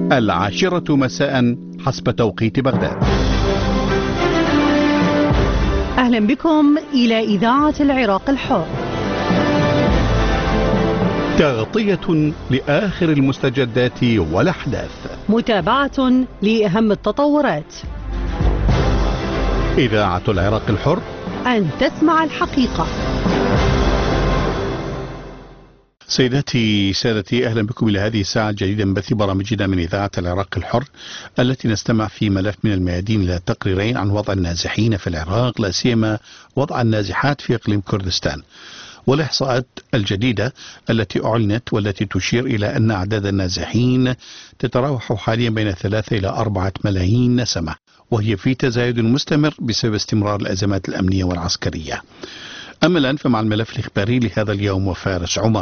10 مساء حسب توقيت بغداد. أهلا بكم إلى إذاعة العراق الحر. تغطية لآخر المستجدات والأحداث، متابعة لأهم التطورات. إذاعة العراق الحر، أن تسمع الحقيقة. سيداتي سادتي، أهلا بكم إلى هذه الساعة الجديدة من بث برامجنا من إذاعة العراق الحر، التي نستمع في ملف من الميادين إلى تقريرين عن وضع النازحين في العراق، لا سيما وضع النازحات في إقليم كردستان، والإحصاءات الجديدة التي أعلنت والتي تشير إلى أن أعداد النازحين تتراوح حاليا بين 3 إلى 4 ملايين نسمة، وهي في تزايد مستمر بسبب استمرار الأزمات الأمنية والعسكرية. أما الآن فمع الملف الإخباري لهذا اليوم وفارس عمر.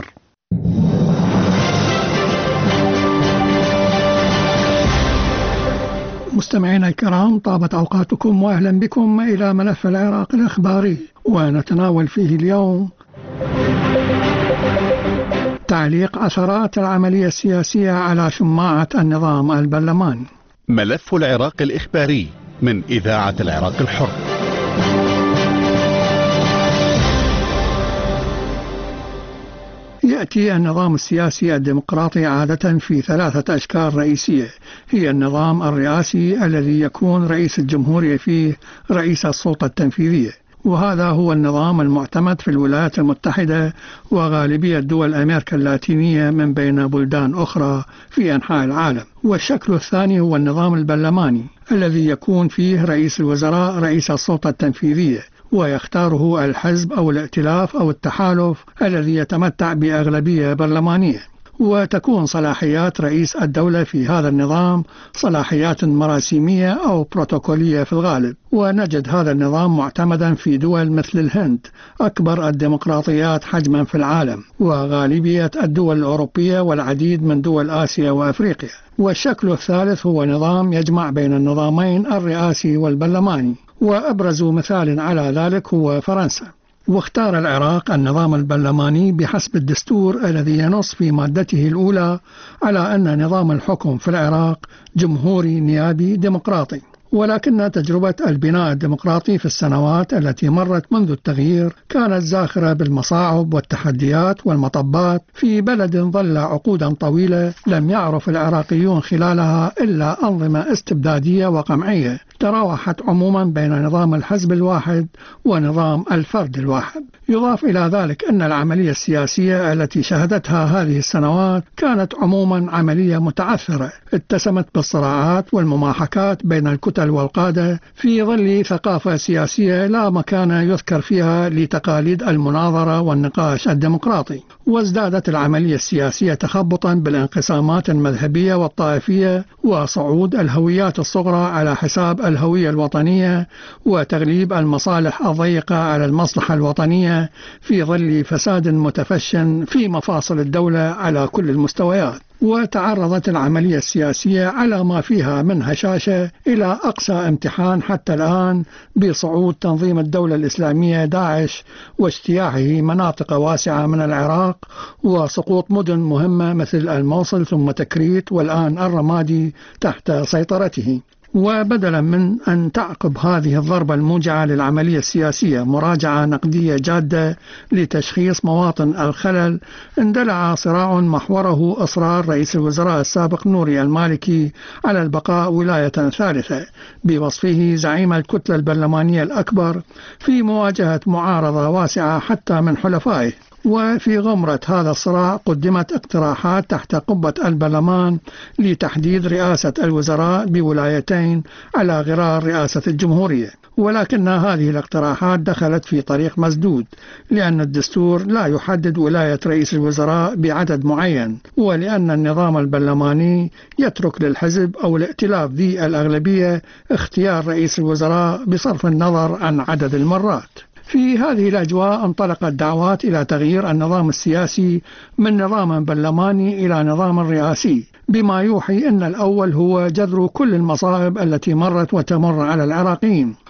مستمعينا الكرام، طابت أوقاتكم وأهلا بكم إلى ملف العراق الإخباري، ونتناول فيه اليوم تعليق عثرات العملية السياسية على شماعة النظام البرلماني. ملف العراق الإخباري من إذاعة العراق الحر. يأتي النظام السياسي الديمقراطي عادة في 3 أشكال رئيسية، هي النظام الرئاسي الذي يكون رئيس الجمهورية فيه رئيس السلطة التنفيذية، وهذا هو النظام المعتمد في الولايات المتحدة وغالبية دول أمريكا اللاتينية من بين بلدان أخرى في أنحاء العالم. والشكل الثاني هو النظام البرلماني الذي يكون فيه رئيس الوزراء رئيس السلطة التنفيذية، ويختاره الحزب أو الائتلاف أو التحالف الذي يتمتع بأغلبية برلمانية. وتكون صلاحيات رئيس الدولة في هذا النظام صلاحيات مراسيمية أو بروتوكولية في الغالب، ونجد هذا النظام معتمدا في دول مثل الهند، أكبر الديمقراطيات حجما في العالم، وغالبية الدول الأوروبية والعديد من دول آسيا وأفريقيا. والشكل الثالث هو نظام يجمع بين النظامين الرئاسي والبرلماني، وأبرز مثال على ذلك هو فرنسا. واختار العراق النظام البرلماني بحسب الدستور الذي ينص في مادته الأولى على أن نظام الحكم في العراق جمهوري نيابي ديمقراطي. ولكن تجربة البناء الديمقراطي في السنوات التي مرت منذ التغيير كانت زاخرة بالمصاعب والتحديات والمطبات في بلد ظل عقودا طويلة لم يعرف العراقيون خلالها إلا أنظمة استبدادية وقمعية تراوحت عموما بين نظام الحزب الواحد ونظام الفرد الواحد. يضاف إلى ذلك أن العملية السياسية التي شهدتها هذه السنوات كانت عموما عملية متعثرة اتسمت بالصراعات والمماحكات بين الكتل والقادة في ظل ثقافة سياسية لا مكان يذكر فيها لتقاليد المناظرة والنقاش الديمقراطي. وازدادت العملية السياسية تخبطا بالانقسامات المذهبية والطائفية وصعود الهويات الصغرى على حساب الهوية الوطنية، وتغليب المصالح الضيقة على المصلحة الوطنية في ظل فساد متفش في مفاصل الدولة على كل المستويات. وتعرضت العملية السياسية على ما فيها من هشاشة إلى أقصى امتحان حتى الآن بصعود تنظيم الدولة الإسلامية داعش واجتياحه مناطق واسعة من العراق، وسقوط مدن مهمة مثل الموصل ثم تكريت والآن الرمادي تحت سيطرته. وبدلا من أن تعقب هذه الضربة الموجعة للعملية السياسية مراجعة نقدية جادة لتشخيص مواطن الخلل، اندلع صراع محوره إصرار رئيس الوزراء السابق نوري المالكي على البقاء ولاية ثالثة بوصفه زعيم الكتلة البرلمانية الأكبر في مواجهة معارضة واسعة حتى من حلفائه. وفي غمرة هذا الصراع قدمت اقتراحات تحت قبة البرلمان لتحديد رئاسة الوزراء بولايتين على غرار رئاسة الجمهورية، ولكن هذه الاقتراحات دخلت في طريق مسدود لأن الدستور لا يحدد ولاية رئيس الوزراء بعدد معين، ولأن النظام البرلماني يترك للحزب أو الائتلاف ذي الأغلبية اختيار رئيس الوزراء بصرف النظر عن عدد المرات. في هذه الأجواء انطلقت دعوات إلى تغيير النظام السياسي من نظام برلماني إلى نظام رئاسي، بما يوحي أن الأول هو جذر كل المصائب التي مرت وتمر على العراقيين،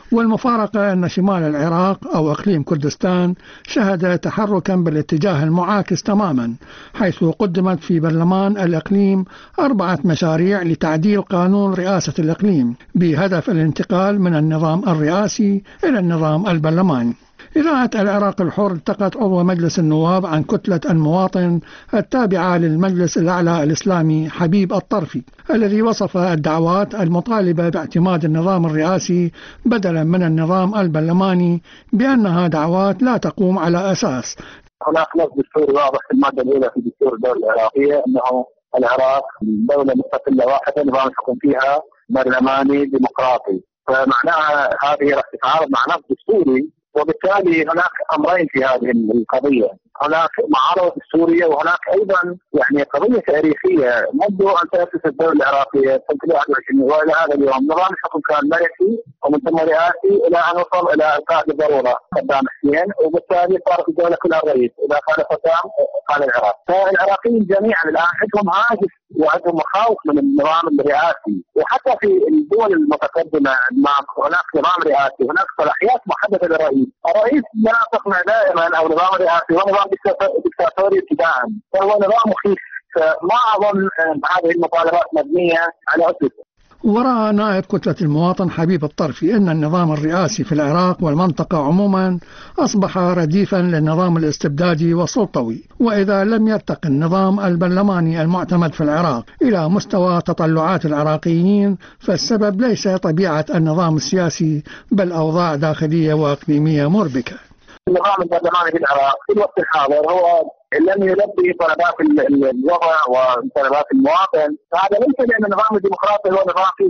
والمفارقة أن شمال العراق أو إقليم كردستان شهد تحركا بالاتجاه المعاكس تماما، حيث قدمت في برلمان الإقليم 4 مشاريع لتعديل قانون رئاسة الإقليم بهدف الانتقال من النظام الرئاسي إلى النظام البرلماني. إذاعة العراق الحر التقت عضو مجلس النواب عن كتلة المواطن التابعة للمجلس الأعلى الإسلامي حبيب الطرفي، الذي وصف الدعوات المطالبة باعتماد النظام الرئاسي بدلا من النظام البرلماني بأنها دعوات لا تقوم على أساس. هناك نص دستوري واضح في المادة الأولى في دستور الدولة العراقية أنه العراق دولة مستقلة واحدة نظام الحكم فيها برلماني ديمقراطي، فمعناها هذه راح تتعارض مع نص دستوري، وبالتالي هناك أمرين في هذه القضية، هناك معارضة دستورية وهناك أيضا قضية تاريخية منذ أن تأسست الدولة العراقية سنة 21 وإلى هذا اليوم نظام الحكم كان ملكي ومن ثم رئاسي إلى أن وصل إلى القائد الضرورة صدام حسين، وبالتالي صارت الدولة كلها الرئيس، إذا قال صدام قال العراق. فالعراقيين جميعا الآن عندهم هاجس وعندهم مخاوف من النظام الرئاسي، وحتى في الدول المتقدمة هناك نظام رئاسي، هناك صلاحيات محددة للرئيس. الرئيس لا تقنع دائما أو نظام رئاسي ونظام دكتاتوري ابتداء، فهو نظام مخيف. ما أظن هذه المطالبات مبنية على أسس. ورأى نائب كتلة المواطن حبيب الطرفي أن النظام الرئاسي في العراق والمنطقة عموما أصبح رديفا للنظام الاستبدادي والسلطوي، وإذا لم يرتقي النظام البرلماني المعتمد في العراق إلى مستوى تطلعات العراقيين فالسبب ليس طبيعة النظام السياسي بل أوضاع داخلية وإقليمية مربكة. النظام البرلماني في العراق في الوقت الحاضر هو لم يلبي طلبات الوضع وطلبات المواطن، هذا ليس لأن النظام الديمقراطي هو نظام فيه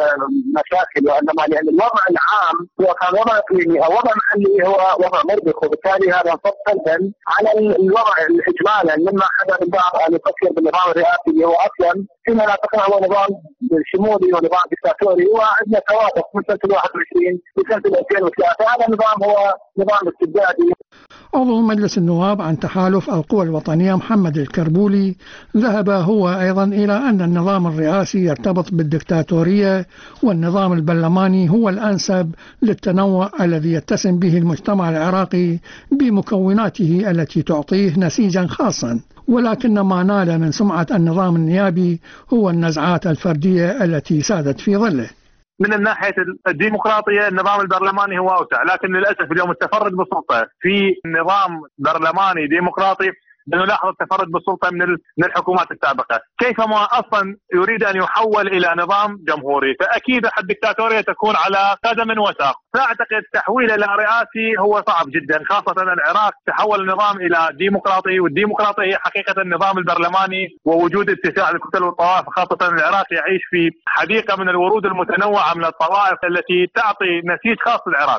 مشاكل، وإنما لأن الوضع العام هو كان وضع إقليمي أو وضع محلي هو وضع مربك، وبالتالي هذا انصب سلبا على الوضع إجمالا، مما حدث البعض أن يفكر بالنظام الرئاسي اللي هو أصلا فيما لا تقنع هو نظام شمولي ونظام دكتاتوري، وعندنا توافق من سنة 21 لسنة 2003. هذا النظام هو نظام استبدادي. عضو مجلس النواب عن تحالف القوى الوطنية محمد الكربولي ذهب هو أيضا إلى أن النظام الرئاسي يرتبط بالدكتاتورية والنظام البرلماني هو الأنسب للتنوع الذي يتسم به المجتمع العراقي بمكوناته التي تعطيه نسيجا خاصا، ولكن ما نال من سمعة النظام النيابي هو النزعات الفردية التي سادت في ظله. من الناحية الديمقراطية النظام البرلماني هو أوسع، لكن للأسف اليوم التفرد بالسلطة في نظام برلماني ديمقراطي نلاحظ التفرد بالسلطة من الحكومات السابقة، كيفما أصلا يريد أن يحول إلى نظام جمهوري، فأكيد الدكتاتورية تكون على قدم وساق. فأعتقد تحويله إلى رئاسي هو صعب جدا، خاصة العراق تحول النظام إلى ديمقراطي، والديمقراطية هي حقيقة النظام البرلماني ووجود اتساع الكتل والطوائف، خاصة العراق يعيش في حديقة من الورود المتنوعة من الطوائف التي تعطي نسيج خاص للعراق.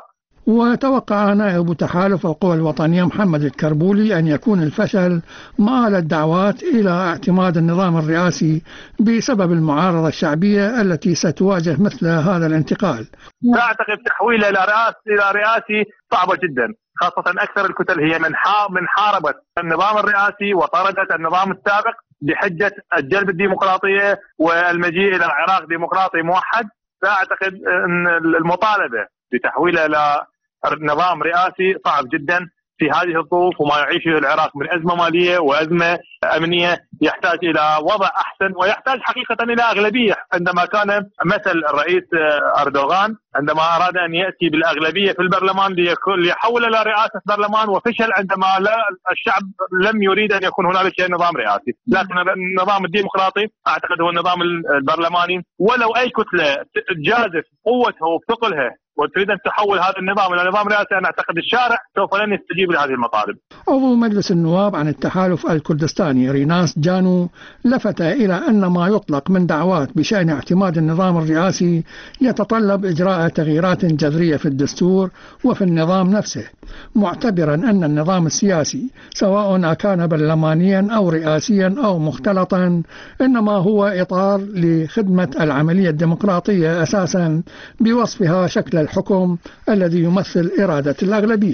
وتوقع نائب تحالف القوى الوطنية محمد الكربولي أن يكون الفشل مآل الدعوات إلى اعتماد النظام الرئاسي بسبب المعارضة الشعبية التي ستواجه مثل هذا الانتقال. أعتقد تحويله إلى رئاسي صعبة جدا، خاصة أكثر الكتل هي من حاربت النظام الرئاسي وطردت النظام السابق بحجة الجلب الديمقراطية والمجيء إلى العراق ديمقراطي موحد. فأعتقد أن المطالبة بتحويله إلى نظام رئاسي صعب جدا في هذه الظروف، وما يعيشه العراق من أزمة مالية وأزمة أمنية يحتاج إلى وضع أحسن، ويحتاج حقيقة إلى أغلبية. عندما كان مثل الرئيس أردوغان عندما أراد أن يأتي بالأغلبية في البرلمان ليحول إلى رئاسة برلمان، وفشل عندما الشعب لم يريد أن يكون هنالك نظام رئاسي. لكن النظام الديمقراطي أعتقد هو النظام البرلماني، ولو أي كتلة تجازف قوتها وثقلها وتريد أن تحول هذا النظام إلى نظام رئاسي، أنا أعتقد الشارع سوف لن يستجيب لهذه المطالب. عضو مجلس النواب عن التحالف الكردستاني ريناس جانو لفت إلى أن ما يطلق من دعوات بشأن اعتماد النظام الرئاسي يتطلب إجراء تغييرات جذرية في الدستور وفي النظام نفسه، معتبرا أن النظام السياسي سواء كان برلمانيا أو رئاسيا أو مختلطا إنما هو إطار لخدمة العملية الديمقراطية أساسا، بوصفها شكل الحكم الذي يمثل إرادة الأغلبية.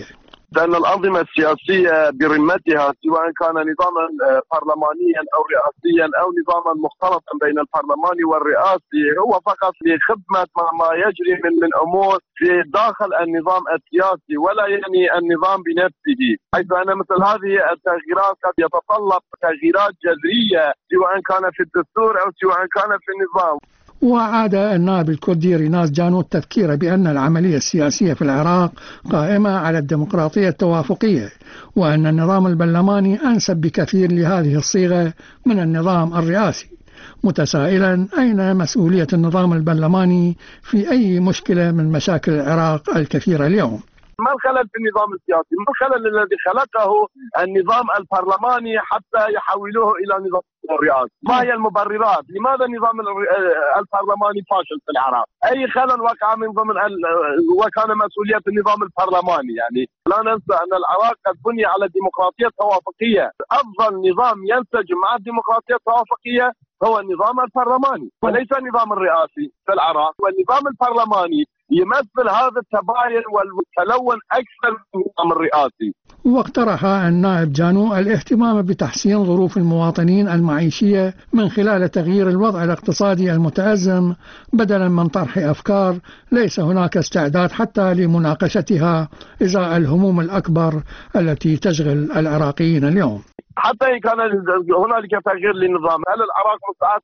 لأن الأنظمة السياسية برمتها سواء كان نظاما برلمانيا أو رئاسيا أو نظاما مختلطا بين البرلمان والرئاسي هو فقط لخدمة ما يجري من أمور في داخل النظام السياسي، ولا يعني النظام بنفسه، حيث أن مثل هذه التغييرات قد يتطلب تغييرات جذرية سواء كان في الدستور أو سواء كان في النظام. وعاد النائب الكردي ريناس جانو التذكير بأن العملية السياسية في العراق قائمة على الديمقراطية التوافقية، وأن النظام البرلماني أنسب بكثير لهذه الصيغة من النظام الرئاسي، متسائلا أين مسؤولية النظام البرلماني في أي مشكلة من مشاكل العراق الكثيرة اليوم؟ ما الخلل في النظام السياسي؟ ما الخلل الذي خلقه النظام البرلماني حتى يحولوه إلى نظام الرئاسي؟ ما هي المبررات؟ لماذا النظام البرلماني فاشل في العراق؟ أي خلل وقع من ضمن وكان مسؤولية النظام البرلماني؟ يعني لا ننسى أن العراق قد بني على الديمقراطية التوافقية. أفضل نظام ينسجم مع الديمقراطية التوافقية هو النظام البرلماني وليس النظام الرئاسي في العراق، والنظام البرلماني يمثل هذا التباين والتلون أكثر من النظام الرئاسي. واقترح النائب جانو الاهتمام بتحسين ظروف المواطنين المعيشية من خلال تغيير الوضع الاقتصادي المتأزم بدلا من طرح أفكار ليس هناك استعداد حتى لمناقشتها إزاء الهموم الأكبر التي تشغل العراقيين اليوم. حتى إن كان هنالك تغيير للنظام، هل العراق مستعد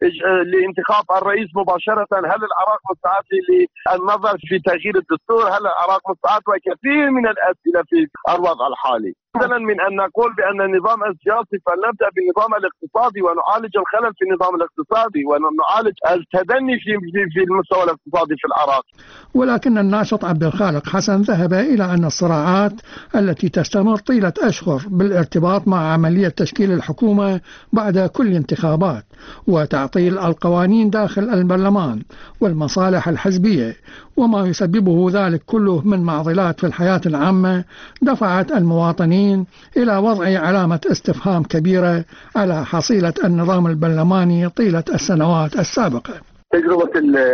لانتخاب الرئيس مباشرة؟ هل العراق مستعد للنظر في تغيير الدستور؟ هل العراق مستعد؟ وكثير من الأسئلة في الوضع الحالي. بدلا من أن نقول بأن النظام السياسي فلنبدأ بالنظام الاقتصادي ونعالج الخلل في النظام الاقتصادي ونعالج التدني في المستوى الاقتصادي في العراق. ولكن الناشط عبد الخالق حسن ذهب إلى أن الصراعات التي تستمر طيلة أشهر بالارتباط مع عملية تشكيل الحكومة بعد كل انتخابات وتعطيل القوانين داخل البرلمان والمصالح الحزبية وما يسببه ذلك كله من معضلات في الحياة العامة دفعت المواطنين إلى وضع علامة استفهام كبيرة على حصيلة النظام البرلماني طيلة السنوات السابقة. تجربة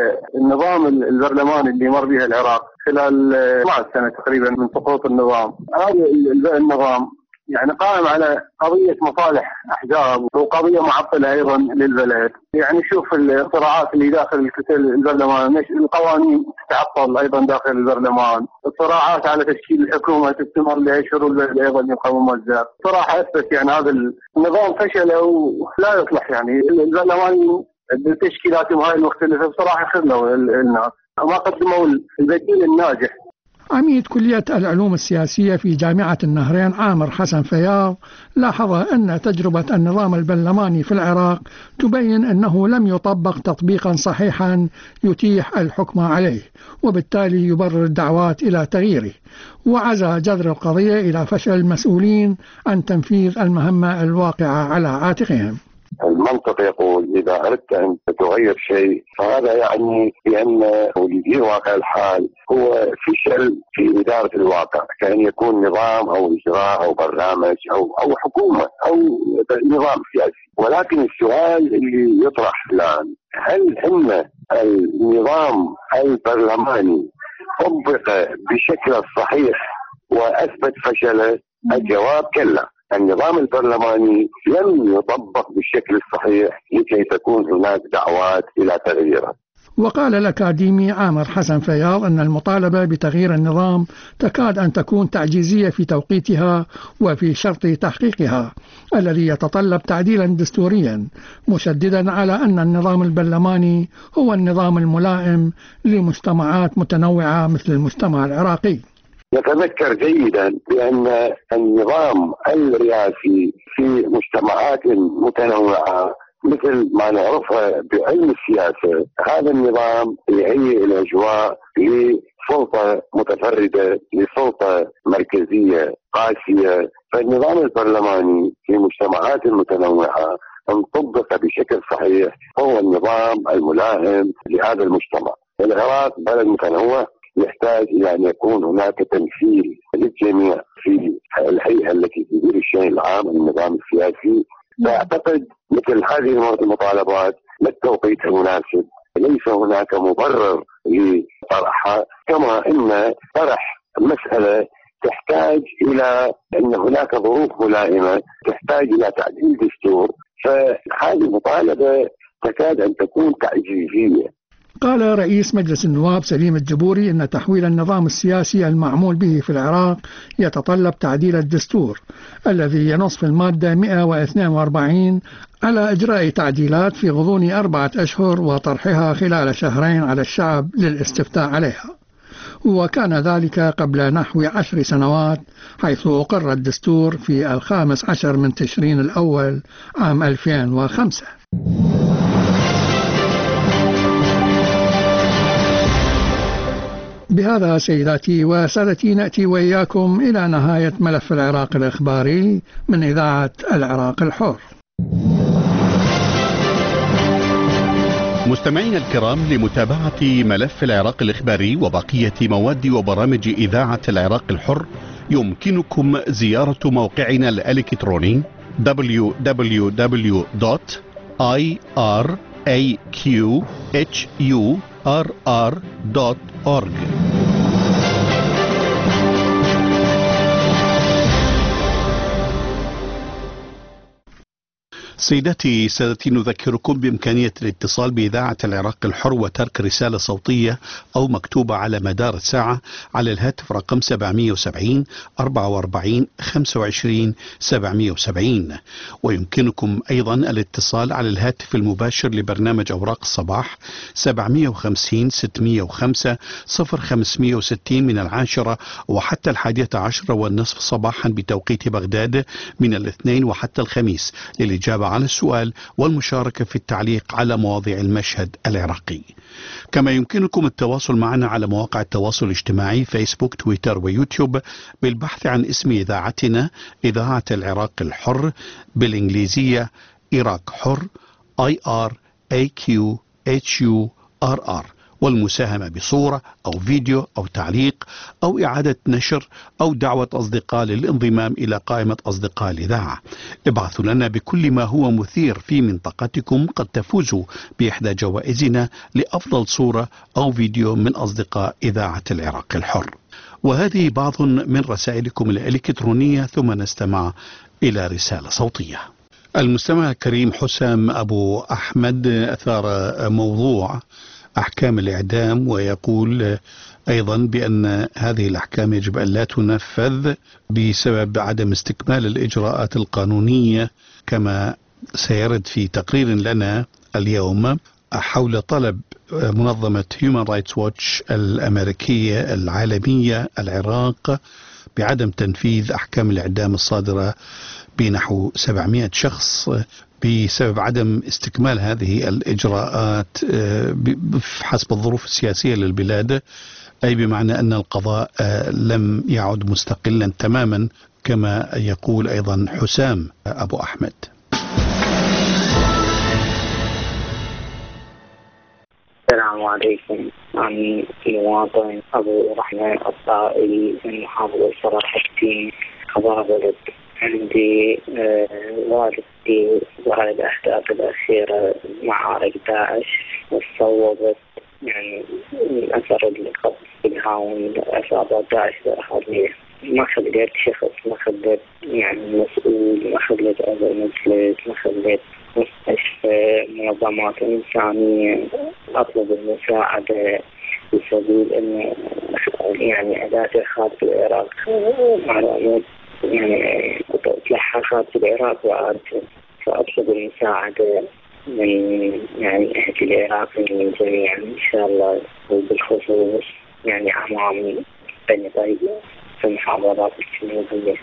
النظام البرلماني اللي مر بها العراق خلال 12 سنة تقريبا من سقوط النظام، هذا النظام يعني قائم على قضية مصالح أحزاب وقضية معطلة أيضا للبلد. يعني شوف الصراعات اللي داخل البرلمان، القوانين تتعطل أيضا داخل البرلمان، الصراعات على تشكيل الحكومة تستمر لأشهر والبلد أيضا يبقى ممزق. صراحة أثبت يعني هذا النظام فشل ولا يصلح. يعني البرلمان بتشكيلاتهم هاي المختلفة بصراحة خذلوا الناس، ما قدموا البديل الناجح. عميد كلية العلوم السياسية في جامعة النهرين عامر حسن فياض لاحظ أن تجربة النظام البرلماني في العراق تبين أنه لم يطبق تطبيقا صحيحا يتيح الحكم عليه، وبالتالي يبرر الدعوات إلى تغييره، وعزى جذر القضية إلى فشل المسؤولين عن تنفيذ المهمة الواقعة على عاتقهم. المنطق يقول إذا أردت أن تغير شيء فهذا يعني بأن في واقع الحال هو فشل في إدارة الواقع، كأن يكون نظام أو إجراء أو برنامج أو حكومة أو نظام سياسي. ولكن السؤال اللي يطرح الآن، هل إن النظام البرلماني طبق بشكل صحيح وأثبت فشله؟ الجواب كلا. النظام البرلماني لم يطبق بالشكل الصحيح لكي تكون هناك دعوات إلى تغييره. وقال الأكاديمي عامر حسن فياض أن المطالبة بتغيير النظام تكاد أن تكون تعجيزية في توقيتها وفي شرط تحقيقها الذي يتطلب تعديلا دستوريا، مشددا على أن النظام البرلماني هو النظام الملائم لمجتمعات متنوعة مثل المجتمع العراقي. نتذكر جيدا بأن النظام الرئاسي في مجتمعات متنوعة مثل ما نعرفها بعلم السياسة، هذا النظام يهيئ الأجواء لسلطة متفردة، لسلطة مركزية قاسية. فالنظام البرلماني في مجتمعات متنوعة أن طبق بشكل صحيح هو النظام الملائم لهذا المجتمع. العراق بلد متنوع يحتاج إلى أن يكون هناك تمثيل للجميع في الهيئة التي تدير الشأن العام النظام السياسي. فأعتقد مثل هذه المطالبات للتوقيت المناسب، ليس هناك مبرر لطرحها، كما أن طرح مسألة تحتاج إلى أن هناك ظروف ملائمة، تحتاج إلى تعديل دستور، فهذه مطالبة تكاد أن تكون تعجيزية. قال رئيس مجلس النواب سليم الجبوري أن تحويل النظام السياسي المعمول به في العراق يتطلب تعديل الدستور الذي ينص في المادة 142 على إجراء تعديلات في غضون 4 أشهر وطرحها خلال 2 شهرين على الشعب للاستفتاء عليها. وكان ذلك قبل نحو 10 سنوات، حيث أقر الدستور في 15 من تشرين الأول عام 2005. بهذا سيداتي وسادتي نأتي وإياكم إلى نهاية ملف العراق الإخباري من إذاعة العراق الحر. مستمعينا الكرام، لمتابعة ملف العراق الإخباري وبقية مواد وبرامج إذاعة العراق الحر يمكنكم زيارة موقعنا الإلكتروني www.iraqhurr.org. سيداتي سادتي، نذكركم بإمكانية الاتصال بإذاعة العراق الحر وترك رسالة صوتية أو مكتوبة على مدار الساعة على الهاتف رقم 770 44 25 770. ويمكنكم أيضا الاتصال على الهاتف المباشر لبرنامج أوراق الصباح 750 605 0560 من 10 وحتى 11:10 صباحا بتوقيت بغداد من الاثنين وحتى الخميس للإجابة على السؤال والمشاركة في التعليق على مواضيع المشهد العراقي. كما يمكنكم التواصل معنا على مواقع التواصل الاجتماعي فيسبوك، تويتر ويوتيوب بالبحث عن اسم إذاعتنا إذاعة العراق الحر بالإنجليزية عراق حر IRAQHURR، والمساهمة بصورة أو فيديو أو تعليق أو إعادة نشر أو دعوة أصدقاء للانضمام إلى قائمة أصدقاء الإذاعة. ابعثوا لنا بكل ما هو مثير في منطقتكم، قد تفوزوا بإحدى جوائزنا لأفضل صورة أو فيديو من أصدقاء إذاعة العراق الحر. وهذه بعض من رسائلكم الإلكترونية، ثم نستمع إلى رسالة صوتية. المستمع الكريم حسام أبو أحمد أثار موضوع أحكام الإعدام، ويقول أيضا بأن هذه الأحكام يجب أن لا تنفذ بسبب عدم استكمال الإجراءات القانونية، كما سيرد في تقرير لنا اليوم حول طلب منظمة Human Rights Watch الأمريكية العالمية العراق بعدم تنفيذ أحكام الإعدام الصادرة بنحو 700 شخص بسبب عدم استكمال هذه الإجراءات حسب الظروف السياسية للبلاد، أي بمعنى أن القضاء لم يعد مستقلا تماما، كما يقول أيضا حسام أبو أحمد. السلام عليكم. أنا المواطن أبو رحمن الطائي من محافظة صلاح الدين قضاء بلد. عندي والدتي ظهر الأحداث الأخيرة معارك داعش وصوبت يعني من أثر القتل بالهاون عصابات داعش الإرهابية. ما خليت شخص، ما خليت يعني مسؤول، ما خليت عضو مجلس، ما خليت مستشفى، منظمات إنسانية أطلب المساعدة بسبيل أن يعني أداة إرهاب في العراق معلومات يعني تلحقات في العراق وعاد، فأطلب المساعدة من يعني أهل العراق من جميعا إن شاء الله، وبالخصوص يعني أمام بني طيب في المحافظات الجنوبية.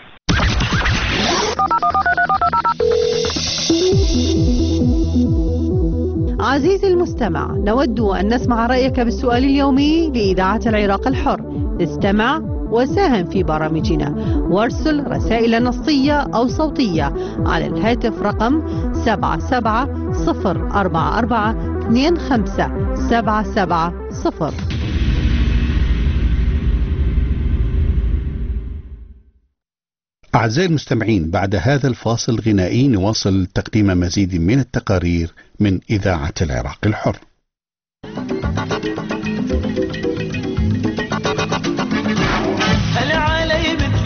عزيزي المستمع، نود أن نسمع رأيك بالسؤال اليومي لإذاعة العراق الحر. استمع وساهم في برامجنا وارسل رسائل نصية أو صوتية على الهاتف رقم 77044257770. أعزائي المستمعين، بعد هذا الفاصل الغنائي نواصل تقديم مزيد من التقارير من إذاعة العراق الحر. هل علي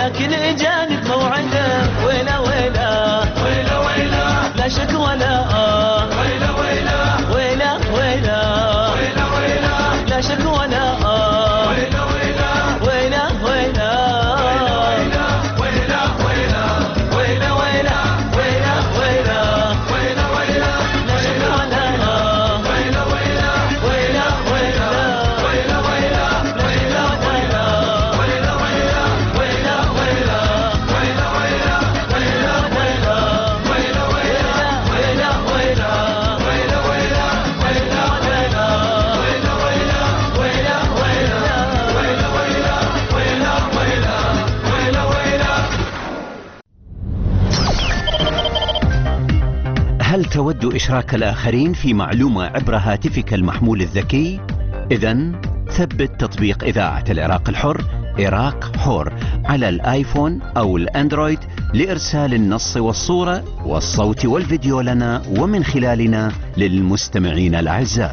لكن إجاني بموعده ويلا ويلا ويلا ويلا لا شك ولا ويلا ويلا ويلا ويلا ويلا ويلا لا شك ولا ويلا ويلا ويلا ويلا ويلا ويلا ويلا ويلا ويلا ويلا ويلا ويلا لا شك ولا ويلا ويلا ويلا ويلا ويلا ويلا لا شك ولا ويلا ويلا ويلا ويلا ويلا ويلا ويلا ويلا ويلا ويلا ويلا ويلا ويلا ويلا ويلا هل تود إشراك الآخرين في معلومة عبر هاتفك المحمول الذكي؟ إذن ثبت تطبيق إذاعة العراق الحر عراق حر على الآيفون أو الأندرويد لإرسال النص والصورة والصوت والفيديو لنا ومن خلالنا للمستمعين الأعزاء.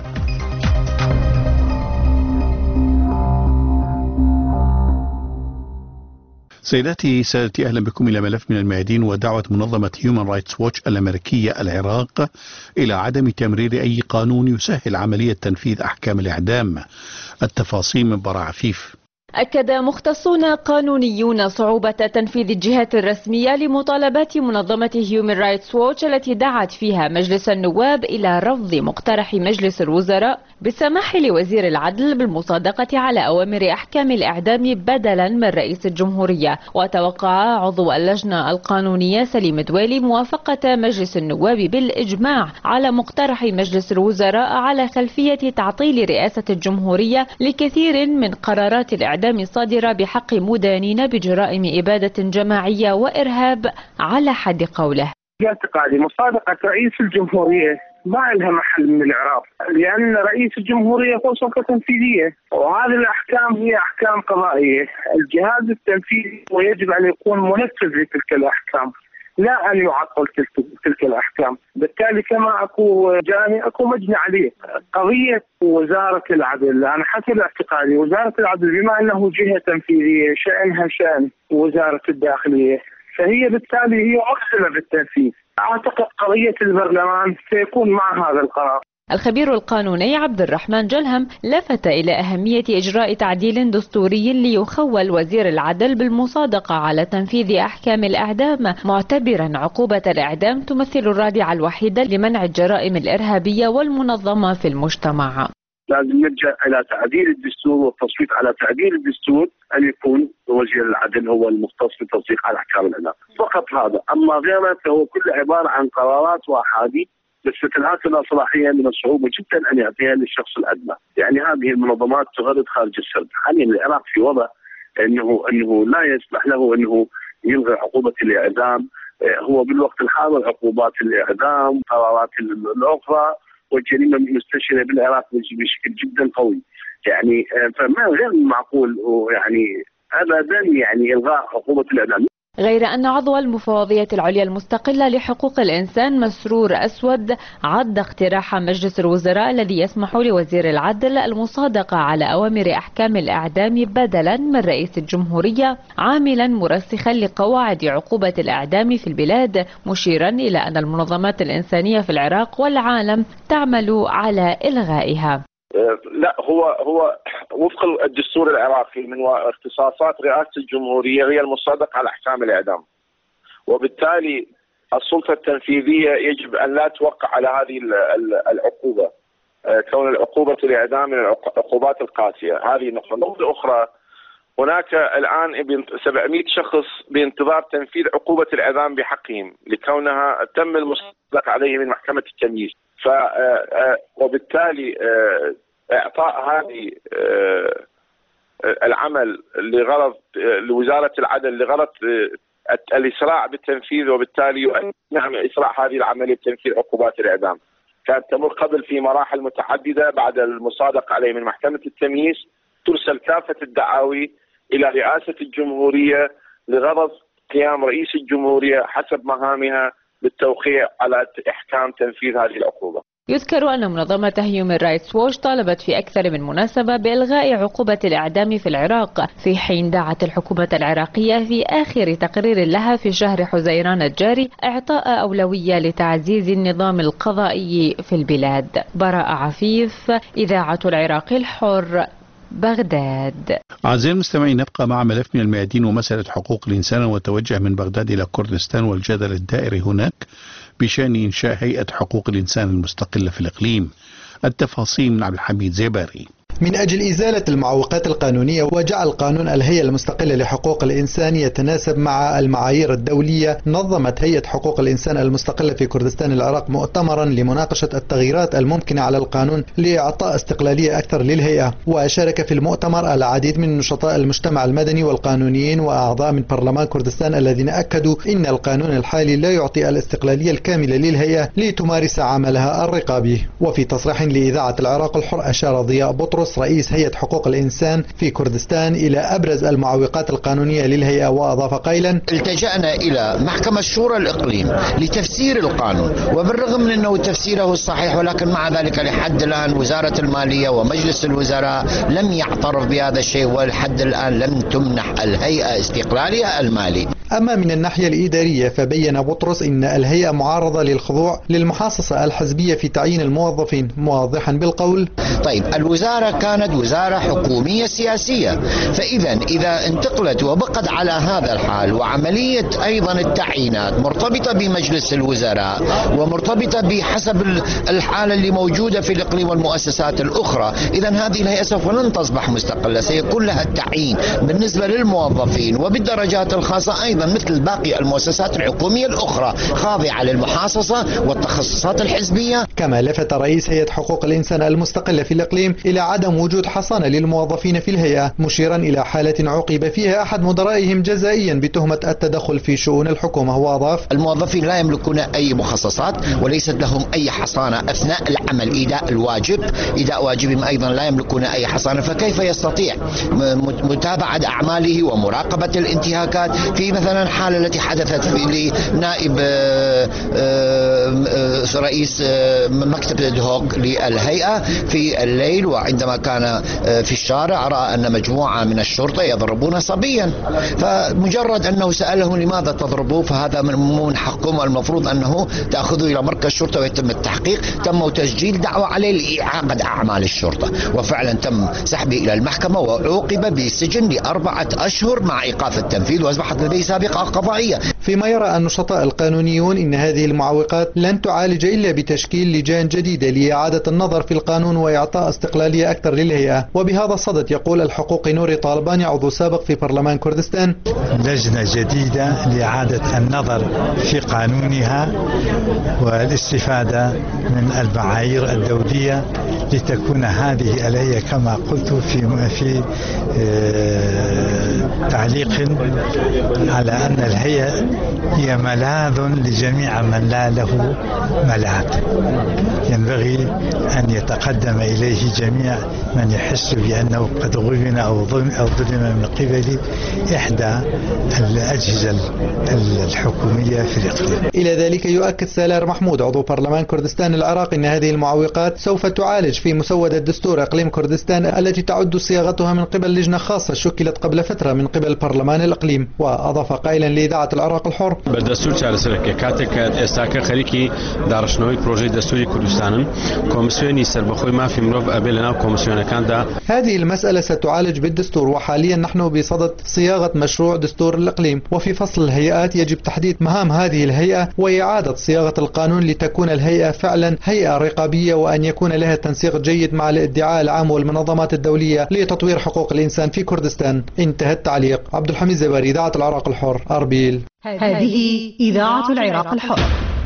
سيداتي سادتي، أهلا بكم إلى ملف من الميادين ودعوة منظمة هيومان رايتس ووتش الأمريكية العراق إلى عدم تمرير أي قانون يسهل عملية تنفيذ أحكام الإعدام. التفاصيل من براء عفيف. أكد مختصون قانونيون صعوبة تنفيذ الجهات الرسمية لمطالبات منظمة هيومان رايتس ووتش التي دعت فيها مجلس النواب إلى رفض مقترح مجلس الوزراء بالسماح لوزير العدل بالمصادقة على أوامر أحكام الإعدام بدلا من رئيس الجمهورية. وتوقع عضو اللجنة القانونية سليم دويلي موافقة مجلس النواب بالإجماع على مقترح مجلس الوزراء على خلفية تعطيل رئاسة الجمهورية لكثير من قرارات الإعدام صادرة بحق مدانين بجرائم إبادة جماعية وإرهاب على حد قوله. باعتقادي مصادقة رئيس الجمهورية ما لها محل من العراق، لأن رئيس الجمهورية هو سلطة تنفيذية، وهذه الأحكام هي أحكام قضائية. الجهاز التنفيذي ويجب أن يكون منفذ لتلك الأحكام، لا أن يعطل تلك الأحكام. بالتالي كما أكو جاني أكو مجني عليه. قضية وزارة العدل، أنا حسب اعتقادي وزارة العدل بما أنه جهة تنفيذية شأنها شأن وزارة الداخلية، فهي بالتالي هي مخزنة بالتنفيذ. أعتقد قضية البرلمان سيكون مع هذا القرار. الخبير القانوني عبد الرحمن جلهم لفت إلى أهمية إجراء تعديل دستوري ليخول وزير العدل بالمصادقة على تنفيذ أحكام الإعدام، معتبرا عقوبة الإعدام تمثل الرادعة الوحيدة لمنع الجرائم الإرهابية والمنظمة في المجتمع. لازم نرجع إلى تعديل الدستور والتصويت على تعديل الدستور، أن يكون وزير العدل هو المختص بالتصديق على أحكام الإعدام فقط هذا. أما غيره فهو كله عبارة عن قرارات وأحاديث باستثناءات لا صلاحية من الصعوبة جدا أن يعطيها للشخص الأدنى. يعني هذه المنظمات تغرد خارج السرب. حاليا العراق في وضع أنه لا يسمح له أنه يلغي عقوبة الإعدام. هو بالوقت الحاضر عقوبات الإعدام قرارات الأخرى والجريمة المستشرة بالعراق بشكل جدا قوي. يعني فما غير معقول يعني أبدا يعني إلغاء عقوبة الإعدام. غير أن عضو المفوضية العليا المستقلة لحقوق الإنسان مسرور أسود عد اقتراح مجلس الوزراء الذي يسمح لوزير العدل المصادقة على أوامر أحكام الإعدام بدلا من رئيس الجمهورية عاملا مرسخا لقواعد عقوبة الإعدام في البلاد، مشيرا إلى أن المنظمات الإنسانية في العراق والعالم تعمل على إلغائها. لا، هو وفق الدستور العراقي من اختصاصات رئاسة الجمهورية هي المصادقة على أحكام الإعدام، وبالتالي السلطة التنفيذية يجب أن لا توقع على هذه العقوبة، كون العقوبة الإعدام من العقوبات القاسية. هذه نقطة أخرى، هناك الآن 700 شخص بانتظار تنفيذ عقوبة الإعدام بحقهم لكونها تم المصادقة عليه من محكمة التمييز. وبالتالي إعطاء هذه العمل لغرض لوزارة العدل لغرض الإسراع بالتنفيذ، وبالتالي يؤمن إسراع هذه العملية بتنفيذ عقوبات الإعدام. كانت تمر قبل في مراحل متعددة. بعد المصادقة عليه من محكمة التمييز ترسل كافة الدعاوي إلى رئاسة الجمهورية لغرض قيام رئيس الجمهورية حسب مهامها بالتوقيع على إحكام تنفيذ هذه العقوبة. يذكر أن منظمة هيومن رايتس ووتش طالبت في أكثر من مناسبة بإلغاء عقوبة الإعدام في العراق، في حين دعت الحكومة العراقية في آخر تقرير لها في شهر حزيران الجاري إعطاء أولوية لتعزيز النظام القضائي في البلاد. براء عفيف، إذاعة العراق الحر، بغداد. أعزائي المستمعين، نبقى مع ملف من الميادين ومسألة حقوق الإنسان، وتوجه من بغداد إلى كردستان والجدل الدائري هناك بشأن إنشاء هيئة حقوق الإنسان المستقلة في الإقليم. التفاصيل من عبد الحميد زيباري. من أجل إزالة المعوقات القانونية وجعل قانون الهيئة المستقلة لحقوق الإنسان يتناسب مع المعايير الدولية، نظمت هيئة حقوق الإنسان المستقلة في كردستان العراق مؤتمرا لمناقشة التغييرات الممكنة على القانون لإعطاء استقلالية أكثر للهيئة. وشارك في المؤتمر العديد من نشطاء المجتمع المدني والقانونيين وأعضاء من برلمان كردستان الذين أكدوا إن القانون الحالي لا يعطي الاستقلالية الكاملة للهيئة لتمارس عملها الرقابي. وفي تصريح لإذاعة العراق الحر أشار ضياء بطرس رئيس هيئة حقوق الإنسان في كردستان إلى أبرز المعوقات القانونية للهيئة، وأضاف قائلا: التجأنا إلى محكمة شورى الإقليم لتفسير القانون، وبالرغم من أنه تفسيره الصحيح، ولكن مع ذلك لحد الآن وزارة المالية ومجلس الوزراء لم يعترف بهذا الشيء، ولحد الآن لم تمنح الهيئة استقلالها المالي. أما من الناحية الإدارية فبين بطرس إن الهيئة معارضة للخضوع للمحاصصة الحزبية في تعيين الموظفين، موضحا بالقول: طيب، الوزارة كانت وزارة حكومية سياسية، فإذا انتقلت وبقت على هذا الحال، وعملية أيضا التعيينات مرتبطة بمجلس الوزراء ومرتبطة بحسب الحالة اللي موجودة في الإقليم والمؤسسات الأخرى، إذا هذه الهيئة سوف لن تصبح مستقلة، سيكون لها التعيين بالنسبة للموظفين وبالدرجات الخاصة أيضا مثل باقي المؤسسات الحكومية الأخرى خاضعة للمحاصصة والتخصصات الحزبية. كما لفت رئيس هيئة حقوق الإنسان المستقلة في الإقليم إلى عدم وجود حصانة للموظفين في الهيئة، مشيرا إلى حالة عوقب فيها أحد مدرائهم جزائيا بتهمة التدخل في شؤون الحكومة. وأضاف: الموظفين لا يملكون أي مخصصات وليست لهم أي حصانة أثناء العمل، إيداء واجبهم أيضا لا يملكون أي حصانة، فكيف يستطيع متابعة أعماله ومراقبة الانتهاكات؟ في مثلا حالة التي حدثت لنائب رئيس مكتب الهوك للهيئة في الليل، وعندما كان في الشارع رأى أن مجموعة من الشرطة يضربون صبيا، فمجرد أنه سأله لماذا تضربوه، فهذا من حقكم، المفروض أنه تأخذوا إلى مركز الشرطة ويتم التحقيق. تم تسجيل دعوة عليه لإعاقة أعمال الشرطة، وفعلا تم سحبه إلى المحكمة وعوقب بالسجن ل4 أشهر مع إيقاف التنفيذ، وأصبحت لديه سابقة قضائية. فيما يرى النشطاء القانونيون إن هذه المعوقات لن تعالج إلا بتشكيل لجان جديدة لإعادة النظر في القانون وإعطاء استقلالية أكثر للهيئة. وبهذا الصدد يقول الحقوقي نوري طالباني عضو سابق في برلمان كردستان: لجنة جديدة لإعادة النظر في قانونها والاستفادة من المعايير الدولية لتكون هذه الهيئة كما قلت في تعليق على أن الهيئة هي ملاذ لجميع من لا له ملاذ، ينبغي أن يتقدم إليه جميع من يحس بأنه قد غبن أو ظلم من قبل إحدى الأجهزة الحكومية في الإقليم. إلى ذلك يؤكد سالار محمود عضو برلمان كردستان العراقي أن هذه المعوقات سوف تعالج في مسودة دستور إقليم كردستان التي تعد صياغتها من قبل لجنة خاصة شكلت قبل فترة من قبل برلمان الإقليم. وأضاف قائلا لإذاعة العراق الحر: بالدستور چارەسەرەکە کاتێک ئێستاکە خەریکی داڕشتنەوەی پرۆژەی دەستوری کوردستانن، کۆمسیۆنی سەربەخۆی مافی مرۆڤ ئەبێ لەناو کۆمسیۆنەکاندا. هذه المسألة ستعالج بالدستور، وحاليا نحن بصدد صياغة مشروع دستور الإقليم، وفي فصل الهيئات يجب تحديد مهام هذه الهيئة وإعادة صياغة القانون لتكون الهيئة فعلا هيئة رقابية، وأن يكون لها تنسيق جيد مع الادعاء العام والمنظمات الدولية لتطوير حقوق الإنسان في كردستان. انتهى التعليق. عبد الحميد زباري، إذاعة العراق الحر، أربيل. هذه إذاعة العراق الحر.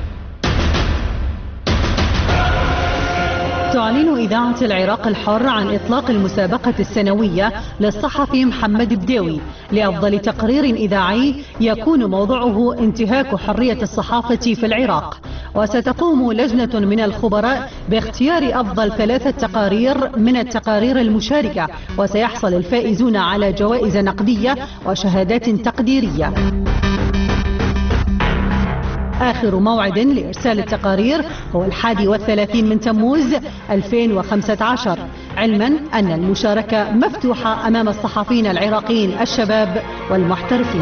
تعلن إذاعة العراق الحر عن إطلاق المسابقة السنوية للصحفي محمد بداوي لأفضل تقرير إذاعي يكون موضوعه انتهاك حرية الصحافة في العراق، وستقوم لجنة من الخبراء باختيار أفضل 3 تقارير من التقارير المشاركة، وسيحصل الفائزون على جوائز نقدية وشهادات تقديرية. آخر موعد لإرسال التقارير هو 31 من تموز 2015، علما أن المشاركة مفتوحة أمام الصحفيين العراقيين الشباب والمحترفين.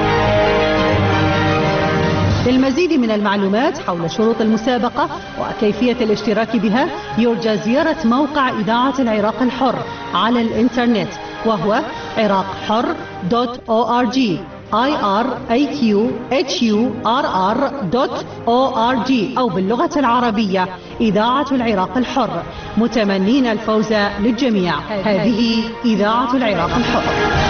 للمزيد من المعلومات حول شروط المسابقة وكيفية الاشتراك بها يرجى زيارة موقع إذاعة العراق الحر على الإنترنت، وهو عراقحر.org iraqhurr.org أو باللغة العربية إذاعة العراق الحر، متمنين الفوز للجميع. هذه إذاعة العراق الحر.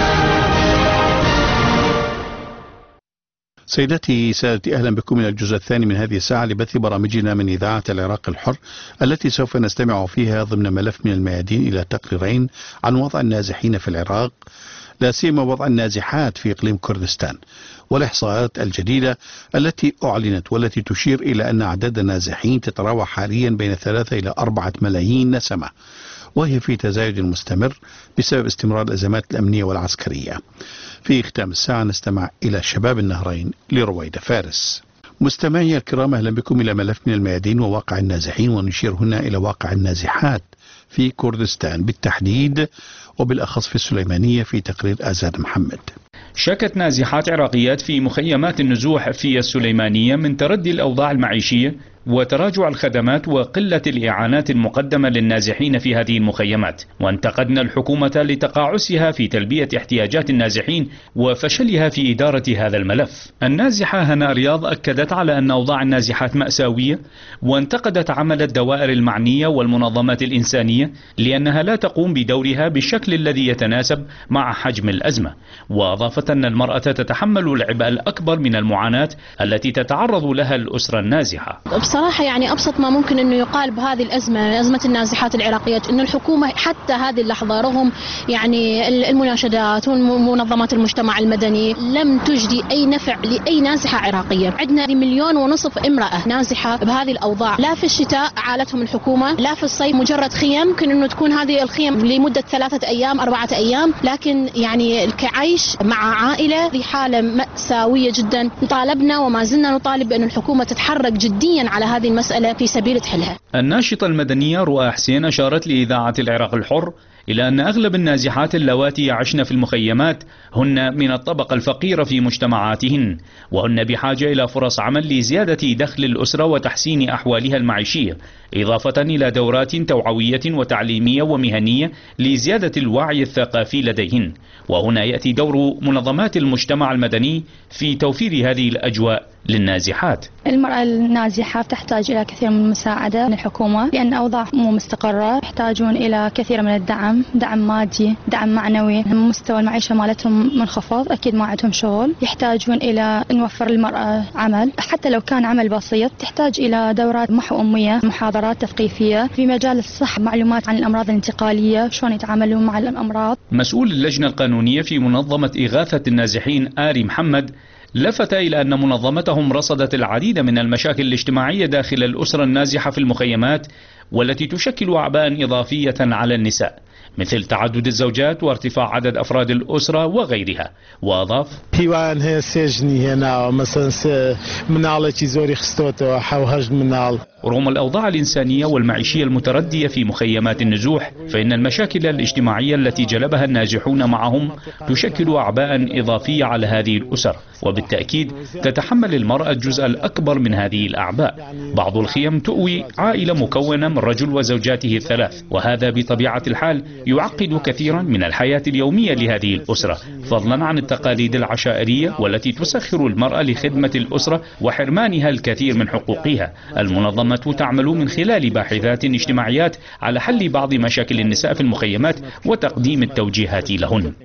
سيداتي سادتي، أهلا بكم من الجزء الثاني من هذه الساعة لبث برامجنا من إذاعة العراق الحر، التي سوف نستمع فيها ضمن ملف من الميادين إلى تقريرين عن وضع النازحين في العراق، لا سيما وضع النازحات في إقليم كردستان، والإحصاءات الجديدة التي أعلنت والتي تشير إلى أن أعداد النازحين تتراوح حاليا بين 3 إلى 4 ملايين نسمة، وهي في تزايد مستمر بسبب استمرار الأزمات الأمنية والعسكرية. في ختام الساعة نستمع إلى شباب النهرين لرويدة فارس. مستمعي الكرام، أهلا بكم إلى ملف من الميادين وواقع النازحين، ونشير هنا إلى واقع النازحات في كردستان بالتحديد وبالأخص في السليمانية في تقرير آزاد محمد. شكت نازحات عراقيات في مخيمات النزوح في السليمانية من تردي الأوضاع المعيشية وتراجع الخدمات وقلة الإعانات المقدمة للنازحين في هذه المخيمات، وانتقدنا الحكومة لتقاعسها في تلبية احتياجات النازحين وفشلها في إدارة هذا الملف. النازحة هناء رياض أكدت على أن أوضاع النازحات مأساوية، وانتقدت عمل الدوائر المعنية والمنظمات الإنسانية لأنها لا تقوم بدورها بالشكل الذي يتناسب مع حجم الأزمة، وأضافت أن المرأة تتحمل العبء الأكبر من المعاناة التي تتعرض لها الأسرة النازحة. بصراحة يعني أبسط ما ممكن أنه يقال بهذه الأزمة، أزمة النازحات العراقيات، أن الحكومة حتى هذه اللحظة رغم يعني المناشدات ومنظمات المجتمع المدني لم تجدي أي نفع لأي نازحة عراقية. عندنا 1.5 مليون امرأة نازحة بهذه الأوضاع، لا في الشتاء عالتهم الحكومة، لا في الصيف مجرد خيم، ممكن أنه تكون هذه الخيم لمدة 3 أيام 4 أيام، لكن يعني كعيش مع عائلة في حالة مأساوية جدا. طالبنا وما زلنا نطالب بأن الحكومة تتحرك جديا على هذه المسألة في سبيل حلها. الناشطة المدنية رؤى حسين أشارت لإذاعة العراق الحر إلى أن أغلب النازحات اللواتي يعشن في المخيمات هن من الطبقة الفقيرة في مجتمعاتهن، وهن بحاجة إلى فرص عمل لزيادة دخل الأسرة وتحسين أحوالها المعيشية، إضافة إلى دورات توعوية وتعليمية ومهنية لزيادة الوعي الثقافي لديهن. وهنا يأتي دور منظمات المجتمع المدني في توفير هذه الأجواء للنازحات. المرأة النازحة تحتاج إلى كثير من المساعدة من الحكومة، لأن أوضاع مو مستقرة، يحتاجون إلى كثير من الدعم، دعم مادي، دعم معنوي. مستوى المعيشة مالتهم منخفض، أكيد ما عندهم شغل، يحتاجون إلى نوفر للمرأة عمل، حتى لو كان عمل بسيط. تحتاج إلى دورات محو أمية، محاضرات تثقيفية في مجال الصحة، معلومات عن الأمراض الانتقالية، شلون يتعاملون مع الأمراض. مسؤول اللجنة القانونية في منظمة إغاثة النازحين آري محمد لفت إلى أن منظمتهم رصدت العديد من المشاكل الاجتماعية داخل الأسرة النازحة في المخيمات، والتي تشكل أعباء إضافية على النساء، مثل تعدد الزوجات وارتفاع عدد أفراد الأسرة وغيرها. وأضاف: هيوان هي سجني هنا مثلا منال زوري خستوتو حوهج منال. رغم الأوضاع الإنسانية والمعيشية المتردية في مخيمات النزوح، فإن المشاكل الاجتماعية التي جلبها النازحون معهم تشكل أعباء إضافية على هذه الأسر، وبالتأكيد تتحمل المرأة الجزء الأكبر من هذه الأعباء. بعض الخيم تؤوي عائلة مكونة من رجل وزوجاته الثلاث، وهذا بطبيعة الحال يعقد كثيرا من الحياة اليومية لهذه الأسرة، فضلا عن التقاليد العشائرية والتي تسخر المرأة لخدمة الأسرة وحرمانها الكثير من حقوقها. المنظمة تعمل من خلال باحثات اجتماعيات على حل بعض مشاكل النساء في المخيمات وتقديم التوجيهات لهن.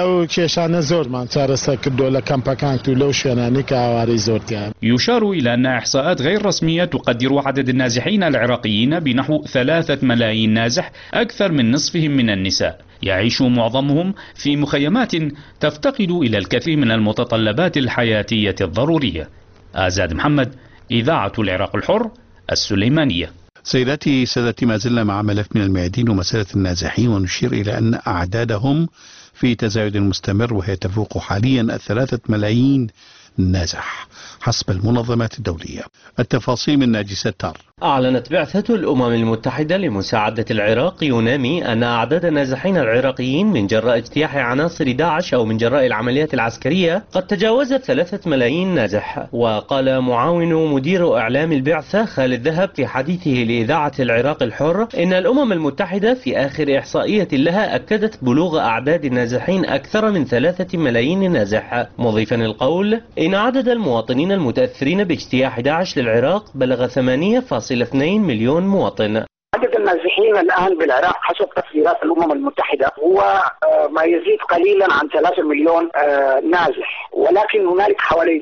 يشار إلى أن إحصاءات غير رسمية تقدر عدد النازحين العراقيين بنحو 3 ملايين نازح، أكثر من نصفهم من النساء. يعيش معظمهم في مخيمات تفتقد إلى الكثير من المتطلبات الحياتية الضرورية. آزاد محمد، إذاعة العراق الحر، السليمانية. سيداتي سادتي، ما زلنا مع ملف من الميادين ومسألة النازحين، ونشير إلى أن أعدادهم في تزايد مستمر، وهي تفوق حاليا 3 ملايين نازح حسب المنظمات الدولية. التفاصيل من ناجي ستار. أعلنت بعثة الأمم المتحدة لمساعدة العراق يونامي أن أعداد النازحين العراقيين من جراء اجتياح عناصر داعش أو من جراء العمليات العسكرية قد تجاوزت 3 ملايين نازح. وقال معاون مدير إعلام البعثة خالد ذهب في حديثه لإذاعة العراق الحر إن الأمم المتحدة في آخر إحصائية لها أكدت بلوغ أعداد النازحين أكثر من 3 ملايين نازح، مضيفا القول إن عدد المواطنين المتأثرين باجتياح داعش للعراق بلغ 8.2 مليون مواطن. عدد النازحين الآن بالعراق حسب تقديرات الأمم المتحدة هو ما يزيد قليلا عن 3 مليون نازح، ولكن هنالك حوالي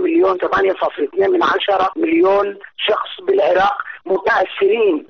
8.2 مليون شخص بالعراق متأثرين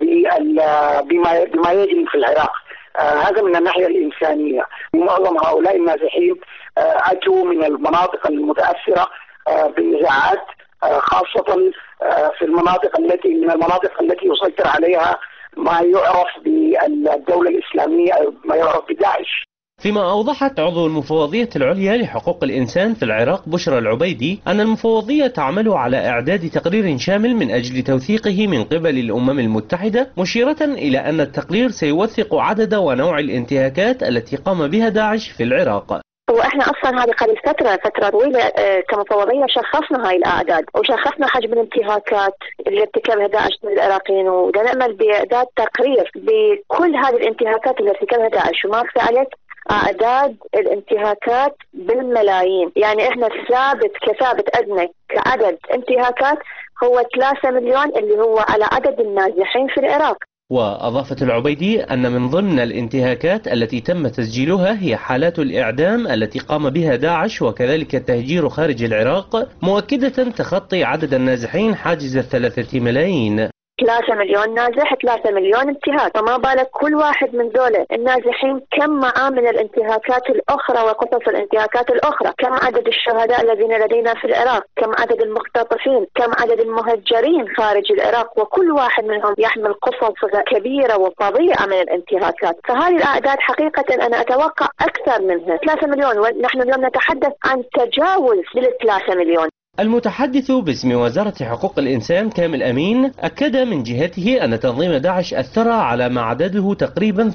بما يجري في العراق. هذا من الناحية الإنسانية. معظم هؤلاء النازحين أتوا من المناطق المتأثرة بالنزاعات، خاصة في المناطق التي يسيطر عليها ما يعرف بالدولة الإسلامية، ما يعرف بداعش. فيما أوضحت عضو المفوضية العليا لحقوق الإنسان في العراق بشرى العبيدي أن المفوضية تعمل على إعداد تقرير شامل من أجل توثيقه من قبل الأمم المتحدة، مشيرة إلى أن التقرير سيوثق عدد ونوع الانتهاكات التي قام بها داعش في العراق. واحنا اصلا هذه قبل فتره طويله كمفوضيه شخصنا هاي الاعداد وشخصنا حجم الانتهاكات اللي ارتكبها داعش ضد العراقيين، ونعمل باعداد تقرير بكل هذه الانتهاكات اللي ارتكبها داعش وما فعلت اعداد الانتهاكات بالملايين. يعني احنا كثابت ادنى كعدد انتهاكات هو 3 مليون اللي هو على عدد النازحين في العراق. وأضافت العبيدي أن من ضمن الانتهاكات التي تم تسجيلها هي حالات الإعدام التي قام بها داعش وكذلك التهجير خارج العراق، مؤكدة تخطي عدد النازحين حاجز 3 ملايين. 3 مليون نازح، 3 مليون انتهاك، فما بالك كل واحد من دول النازحين كم معاه من الانتهاكات الأخرى وقصص الانتهاكات الأخرى، كم عدد الشهداء الذين لدينا في العراق، كم عدد المختطفين، كم عدد المهجرين خارج العراق، وكل واحد منهم يحمل قصص كبيرة وفظيعة من الانتهاكات. فهذه الأعداد حقيقة أنا أتوقع أكثر منها 3 مليون، ونحن اليوم نتحدث عن تجاوز لل3 مليون. المتحدث باسم وزارة حقوق الإنسان كامل أمين أكد من جهته أن تنظيم داعش أثر على ما عدده تقريبا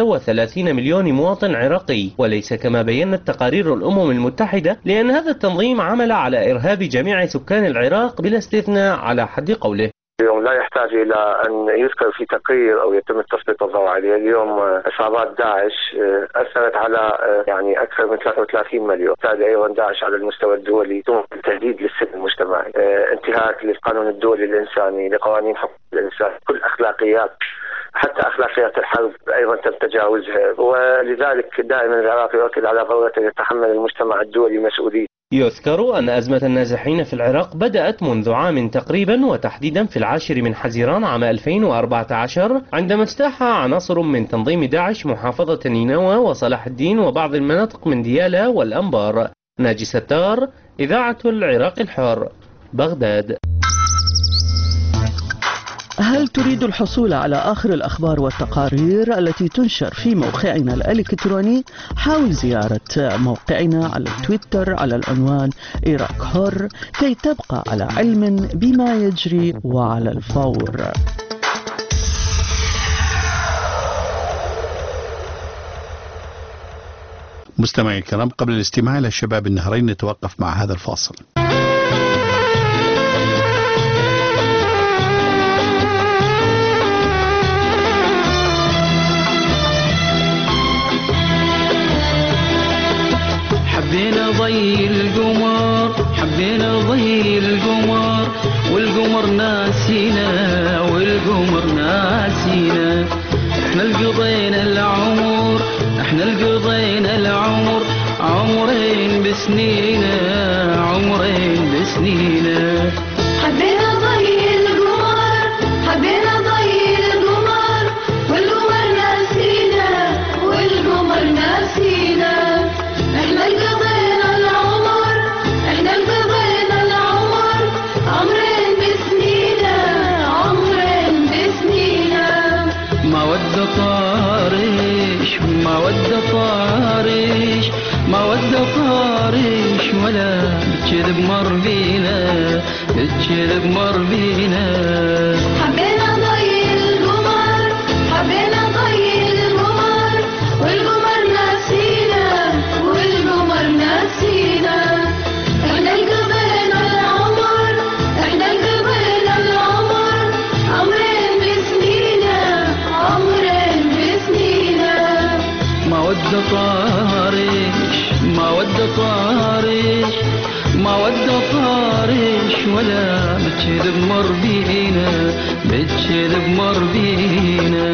33 مليون مواطن عراقي، وليس كما بيّنت تقارير الأمم المتحدة، لأن هذا التنظيم عمل على إرهاب جميع سكان العراق بلا استثناء على حد قوله. اليوم لا يحتاج إلى أن يذكر في تقرير أو يتم تسليط الضوء عليه. اليوم إصابات داعش أثرت على يعني أكثر من 33 مليون. بالتالي أيضا داعش على المستوى الدولي تم التهديد للسلم المجتمعي، انتهاك للقانون الدولي الإنساني، لقوانين حقوق الإنسان، كل أخلاقيات حتى أخلاقيات الحرب أيضا تم تجاوزها. ولذلك دائما العراق يؤكد على ضرورة أن يتحمل المجتمع الدولي مسؤولية. يذكر أن أزمة النازحين في العراق بدأت منذ عام تقريبا، وتحديدا في 10 من حزيران عام 2014 عندما اجتاح عناصر من تنظيم داعش محافظة نينوى وصلاح الدين وبعض المناطق من ديالا والأنبار. ناجي ستار، إذاعة العراق الحر، بغداد. هل تريد الحصول على آخر الأخبار والتقارير التي تنشر في موقعنا الإلكتروني؟ حاول زيارة موقعنا على تويتر على العنوان عراق حر كي تبقى على علم بما يجري وعلى الفور. مستمعي الكرام، قبل الاستماع إلى شباب النهرين نتوقف مع هذا الفاصل. حبينا ضي القمر، حبينا ضي القمر، والقمر ناسينا، والقمر ناسينا. احنا القضينا العمر، احنا القضينا العمر، عمرين بسنينا، عمرين بسنينا. حبينا ضي القمر، حبينا ضي القمر، والقمر ناسينا، والقمر ناسينا. احنا القضينا العمر، احنا القضينا العمر، عمرين بسنينا، عمرين بسنينا. ما ود طارش، ما ود طارش، ما ود طارش ولا الكذب مر بينا الكذب مر بينا. حبينا ضي القمر حبينا ضي القمر والقمر ناسينا والقمر ناسينا. احنا القبلنا العمر احنا القبلنا العمر عمرين بسنينا عمرين بسنينا. ما ود طارش ما ود طارش ما ود طارش ولا بالكذب مر بينا بالكذب مر بينا.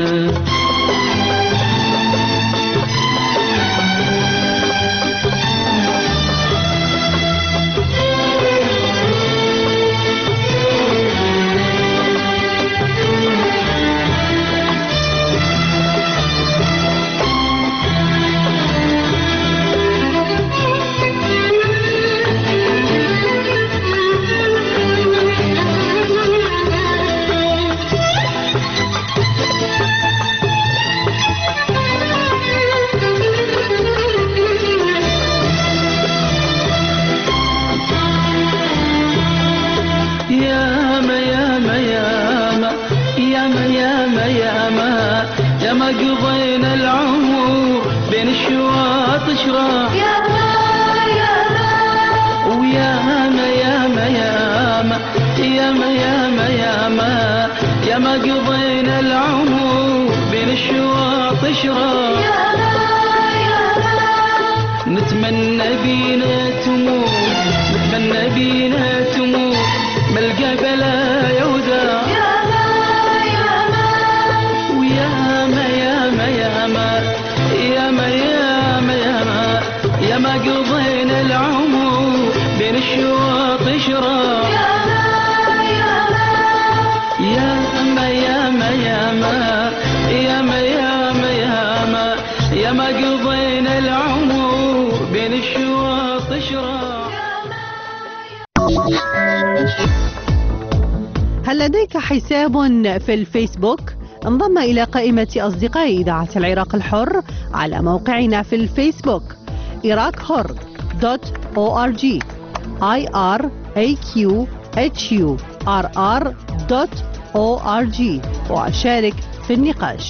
ياما قضينا العمر بين الشواط اشراح ياما وياما ياما ياما ياما ياما ياما ياما قضينا العمر بين الشواط اشراح. نتمنى بينا تموت نتمنى بينا تموت ملقى بلايا وداع. ياما قضينا العمر بين الشواط اشراح. ياما ياما ياما ياما ياما ياما ياما قضينا العمر بين الشواط اشراح. هل لديك حساب في الفيسبوك؟ انضم إلى قائمة أصدقاء إذاعة العراق الحر على موقعنا في الفيسبوك iraqhur.org iraqhur.org وأشارك في النقاش.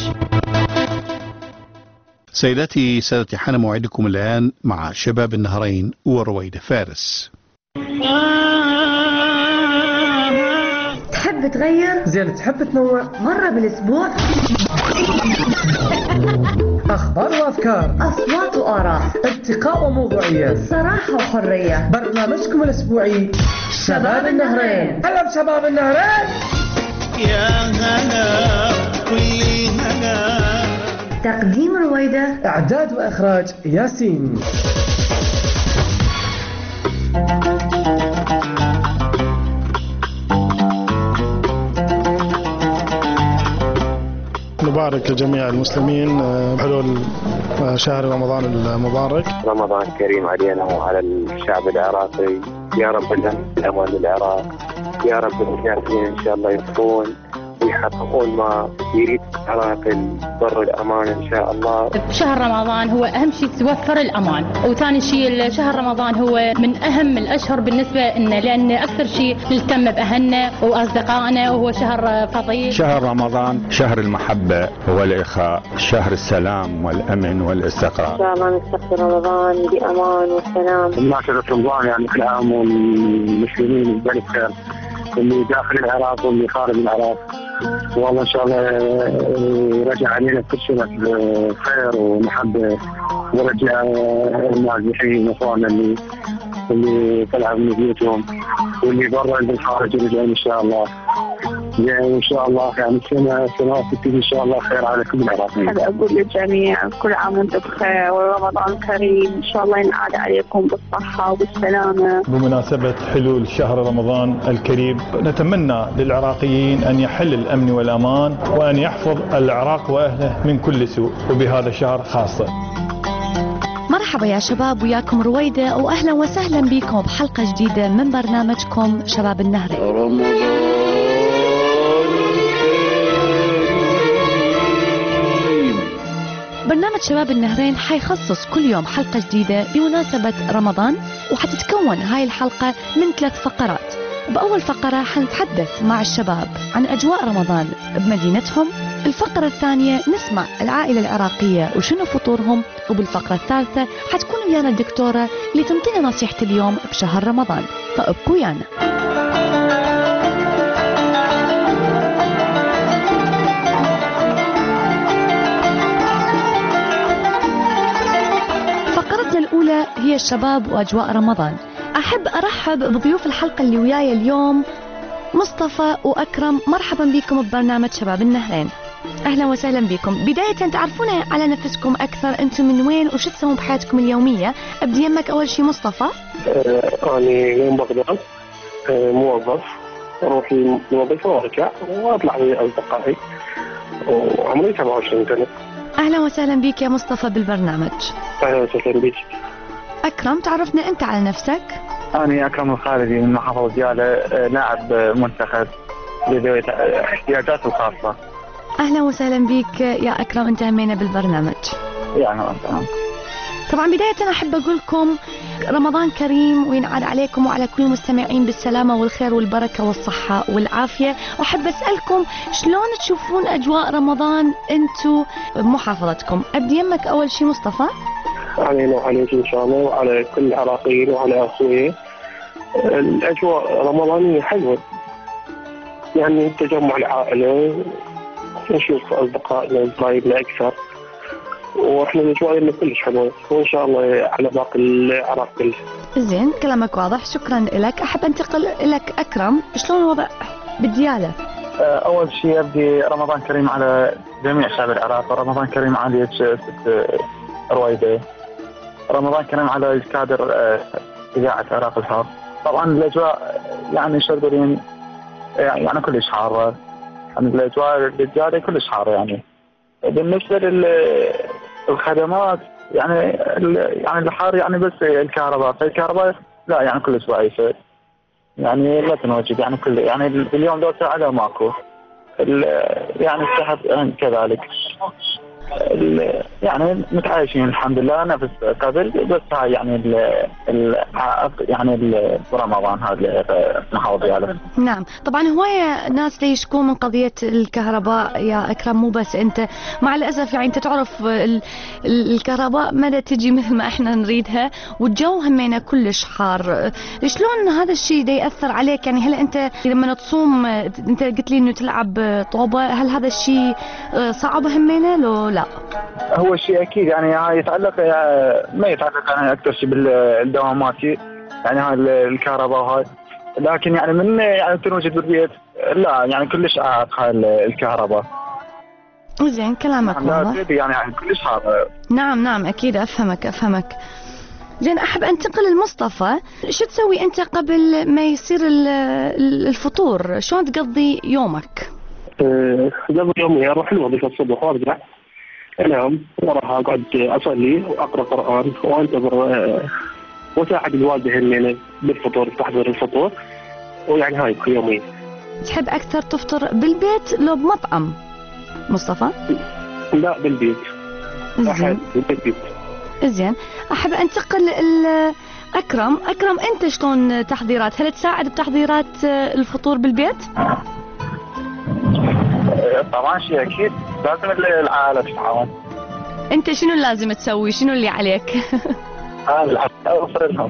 سيداتي سادتي، حان موعدكم الآن مع شباب النهرين ورويدة فارس. تحب تغير؟ زين تحب تنوع؟ مرة بالأسبوع؟ أخبار وأفكار، أصوات وآراء، ارتقاء وموضوعية، صراحة وحرية. برنامجكم الأسبوعي شباب النهرين. هلا بشباب النهرين. يا هلا كل هلا. تقديم رويدة، إعداد وإخراج ياسين. نبارك لجميع المسلمين بحلول شهر رمضان المبارك. رمضان كريم علينا وعلى الشعب العراقي. يا رب الأمان للعراق. يا رب المجاهدين إن شاء الله يفقون ويحققون ما يريد العراق بر الأمان إن شاء الله. شهر رمضان هو أهم شيء توفر الأمان، وثاني شيء شهر رمضان هو من أهم الأشهر بالنسبة لنا، لأن أكثر شيء نهتم بأهلنا وأصدقائنا، وهو شهر فضيل. شهر رمضان شهر المحبة والإخاء، شهر السلام والأمن والاستقرار. إن شاء الله نستقبل رمضان بأمان وسلام. مناسبة رمضان يعني كل عام والمسلمين بألف خير، اللي داخل العراق واللي خارج العراق، والله ان شاء الله يرجع علينا كل سنه خير ومحبه، ورجع النازحين اخواننا اللي طلعوا من بيوتهم واللي برا بالخارج يرجعون ان شاء الله. يعني ان شاء الله يعني سنوات تبتدي ان شاء الله خير على كل العراقيين. هذا اقول للجميع كل عام وانتم بخير ورمضان كريم، ان شاء الله ينعاد عليكم بالصحه وبالسلامه. بمناسبه حلول شهر رمضان الكريم، نتمنى للعراقيين ان يحل الامن والامان وان يحفظ العراق واهله من كل سوء، وبهذا الشهر خاصه. مرحبا يا شباب، وياكم رويدة، واهلا وسهلا بكم بحلقة جديدة من برنامجكم شباب النهرين. برنامج برنامج شباب النهرين حيخصص كل يوم حلقة جديدة بمناسبة رمضان، وحتتكون هاي الحلقة من 3 فقرات. بأول فقرة حنتحدث مع الشباب عن أجواء رمضان بمدينتهم، الفقرة الثانية نسمع العائلة العراقية وشنو فطورهم، وبالفقرة الثالثة حتكون ويانا الدكتورة اللي تنطينا نصيحة اليوم بشهر رمضان، فابقوا ويانا. فقرتنا الأولى هي الشباب وأجواء رمضان. أحب أرحب بضيوف الحلقة اللي وياي اليوم، مصطفى وأكرم. مرحبا بكم ببرنامج شباب النهرين. أهلا وسهلا بكم. بداية تعرفون على نفسكم أكثر، أنتم من وين وشو تسوون بحياتكم اليومية؟ أبدي يمك أول شيء مصطفى. أنا من بغداد، موظف، أروح الوظيفة وأرجع وأطلع مع أصدقائي، وعمري 27 سنة. أهلا وسهلا بك يا مصطفى بالبرنامج. أهلا وسهلا بك. أكرم تعرفنا أنت على نفسك؟ أنا أكرم الخالدي من محافظة ديالى، لاعب منتخب لذوي الاحتياجات الخاصة. أهلا وسهلا بك يا أكرم، أنت همينا بالبرنامج. يعني طبعا بداية أحب أقول لكم رمضان كريم وينعاد عليكم وعلى كل المستمعين بالسلامة والخير والبركة والصحة والعافية. وأحب أسألكم شلون تشوفون أجواء رمضان أنتوا بمحافظتكم؟ أبدي يمك أول شيء مصطفى. علينا وعليك إن شاء الله وعلى كل العراقيين وعلى أخوي. الأجواء رمضانية حلوة، يعني تجمع العائلة، نشوف أصدقائنا وقرايبنا أكثر، وإحنا الأجواء كلش حلوة، وإن شاء الله على باقي العراق كله. زين كلامك واضح، شكرا لك. أحب أنتقل لك أكرم، شلون الوضع بالديالة؟ أول شيء أبدي رمضان كريم على جميع شعب العراق، رمضان كريم على ست رويدة، رمضان كريم على الكادر إذاعة عراق الحر. طبعا الأجواء يعني شردرين يعني كلش حارة، يعني الأجواء بالديالة كلش حارة. يعني بالنسبة للخدمات يعني الحار يعني بس الكهرباء، فالكهرباء لا يعني كلش ضعيفة، يعني لا تنوجد يعني كل يعني اليوم دور ساعة ماكو، يعني السحب كذلك، يعني متعايشين الحمد لله نفس قبل، بس هاي يعني يعني رمضان هذا محافظ عليه. نعم طبعا هواية ناس يشكون من قضية الكهرباء يا أكرم، مو بس أنت، مع الأسف يعني أنت تعرف الكهرباء ما تجي مثل ما احنا نريدها، والجو همينا كلش حار. شلون هذا الشيء دا يأثر عليك؟ يعني هل أنت لما تصوم، أنت قلت لي إنه تلعب طوبة، هل هذا الشيء صعب همينا لو لا؟ هو شيء اكيد يعني يتعلق، ما يتعلق يعني اكثر شيء بالدوامات، يعني هاي الكهرباء وهاي، لكن يعني من يعني تنوجد بالبيت لا يعني كلش عائق هاي الكهرباء. زين كلامك واضح، يعني كلش حار. نعم اكيد افهمك. زين احب انتقل لمصطفى، شو تسوي انت قبل ما يصير الفطور؟ شلون تقضي يومك؟ قبل يومي اروح الوظيفة الصبح وارجع انام، وراها اقعد اصلي واقرا قران وانتظر واساعد الوالده هنا بالفطور، تحضير الفطور، ويعني هاي يومي. تحب اكثر تفطر بالبيت لو بمطعم مصطفى؟ لا بالبيت. زين بالبيت. زين احب انتقل اكرم انت شلون تحضيرات؟ هل تساعد بتحضيرات الفطور بالبيت؟ طبعا شيء اكيد لازم العائله تتعاون. انت شنو لازم تسوي؟ شنو اللي عليك؟ اوفر لهم.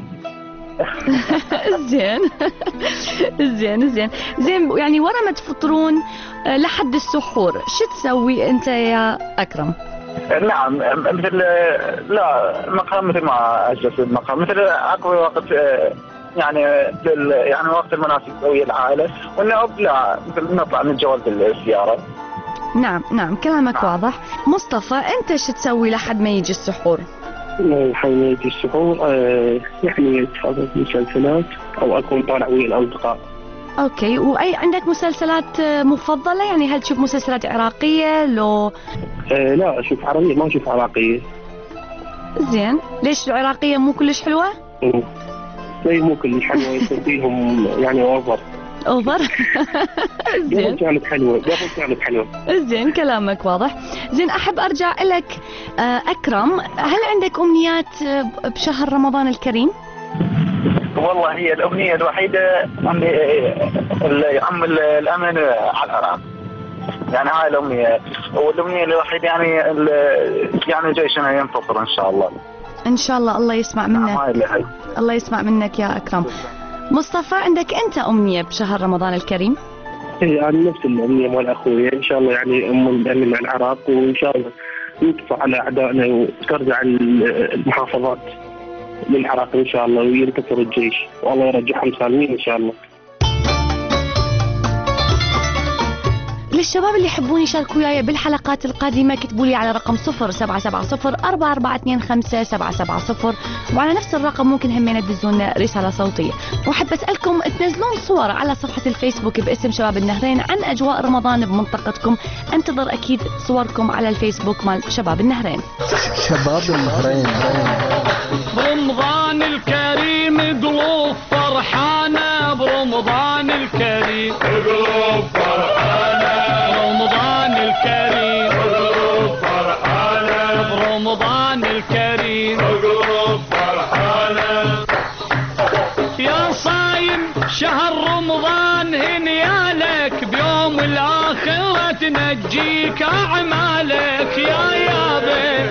زين يعني ورا ما تفطرون لحد السحور شو تسوي انت يا اكرم؟ نعم مثل لا المقام مثل ما اجلس المقام، مثل اقوى وقت يعني يعني وقت المناسب ويا العائله، والنوم لا مثل نطلع نتجول بالسياره. نعم كلامك واضح. مصطفى انت شو تسوي لحد ما يجي السحور؟ لحد ما يجي السحور يعني اتفرج مسلسلات او اكون طالع ويا الاصدقاء. اوكي، واي عندك مسلسلات مفضله؟ يعني هل تشوف مسلسلات عراقيه لو؟ لا اشوف عربيه، ما اشوف عراقيه. زين، ليش العراقيه مو كلش حلوه؟ لا مو كلش حلوه، يصير فيهم يعني اوفر. اوفر. زين كانت حلوه، كانت حلوه. زين كلامك واضح. زين احب ارجع لك اكرم، هل عندك امنيات بشهر رمضان الكريم؟ والله هي الأمنية الوحيدة عندي يعم الأمن على العراق، يعني هاي الأمنية، والأمنية الوحيدة يعني جيشنا ينتصر إن شاء الله. إن شاء الله، الله يسمع منك. الله يسمع منك يا أكرم. مصطفى عندك أنت أمنية بشهر رمضان الكريم؟ يعني نفس الأمنية مال أخوي، إن شاء الله يعني الأمن مع العراق، وإن شاء الله ينتصر على أعدائنا وترجع المحافظات للعراق إن شاء الله، وينتصر الجيش والله يرجعهم سالمين إن شاء الله. للشباب اللي يحبون يشاركوا وياي بالحلقات القادمة كتبوا لي على رقم 0770-4425-770، وعلى نفس الرقم ممكن همين تدزون رسالة صوتية. وأحب أسألكم تنزلون صور على صفحة الفيسبوك باسم شباب النهرين عن أجواء رمضان بمنطقتكم. انتظر أكيد صوركم على الفيسبوك مال شباب النهرين. شباب النهرين برمضان الكريم قلوب فرحانة، برمضان الكريم قلوب فرحانة، برمضان الكريم قلوب فرحانة، برمضان الكريم قلوب فرحانة. يا صايم شهر رمضان هنيالك، بيوم الآخرة تنجيك أعمالك يا يابي.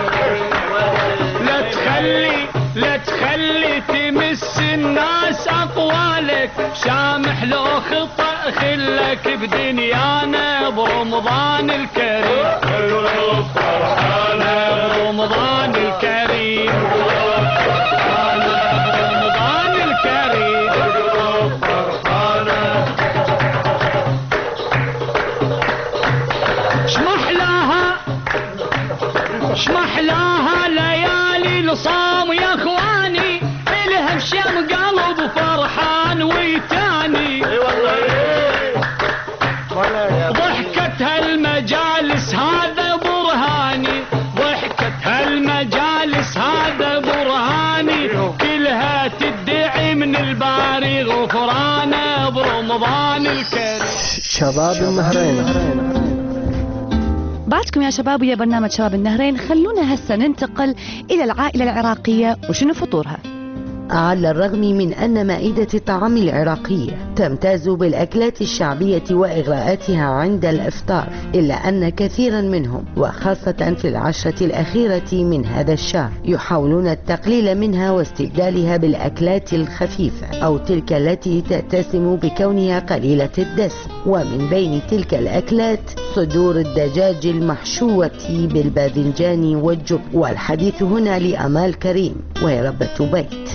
لا تخلي تمس الناس أقوالك، سامح لو خطأ خلك بدنيانا، برمضان الكريم قلوب فرحانة، برمضان الكريم قلوب فرحانة، برمضان الكريم قلوب فرحانة. شمحلاها ليالي الصام يا اخواني، الها بشام قلب فرحان ويتاني. ضحكت هالمجالس هذا برهاني، ضحكت هالمجالس هذا برهاني، كلها تدعي من الباري غفرانه، برمضان الكريم. شباب النهرين بعدكم يا شباب ويا برنامج شباب النهرين. خلونا هسه ننتقل إلى العائلة العراقية وشنو فطورها. على الرغم من أن مائدة الطعام العراقية تمتاز بالأكلات الشعبية وإغراءاتها عند الإفطار، إلا أن كثيرا منهم وخاصة في العشرة الأخيرة من هذا الشهر يحاولون التقليل منها واستبدالها بالأكلات الخفيفة أو تلك التي تتسم بكونها قليلة الدسم. ومن بين تلك الأكلات صدور الدجاج المحشوة بالباذنجان والجبن. والحديث هنا لأمال كريم وهي ربة بيت.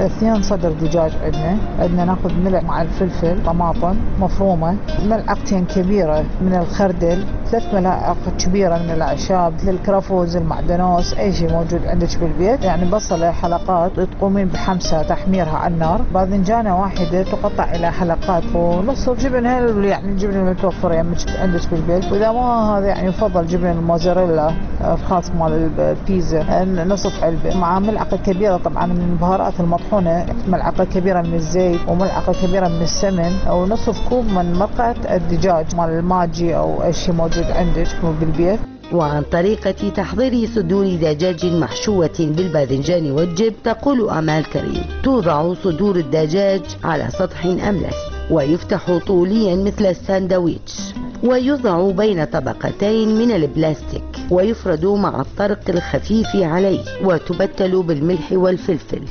2 صدر دجاج عندنا ناخذ ملح مع الفلفل، طماطم مفرومه، ملعقتين كبيره من الخردل، 3 ملاعق كبيره من الاعشاب مثل الكرفوز، المعدنوس، اي شيء موجود عندك بالبيت. يعني بصله حلقات تقومين بحمسه تحميرها على النار، باذنجانه واحده تقطع الى حلقات، ونص جبن يعني الجبن المتوفره يعني عندك بالبيت. واذا ما هذا يعني يفضل جبن الموزاريلا الخاص مال البيتزا نصف علبه، مع ملعقه كبيره طبعا من البهارات المطحونه، ملعقه كبيره من الزيت وملعقه كبيره من السمن، او نصف كوب من مرقه الدجاج مال الماجي او اي شيء موجود عندك بالبيت. وعن طريقة تحضير صدور دجاج محشوة بالباذنجان والجبن تقول أمال كريم: توضع صدور الدجاج على سطح أملس ويفتح طوليا مثل الساندويتش، ويوضع بين طبقتين من البلاستيك، ويفرد مع الطرق الخفيف عليه، وتبتل بالملح والفلفل.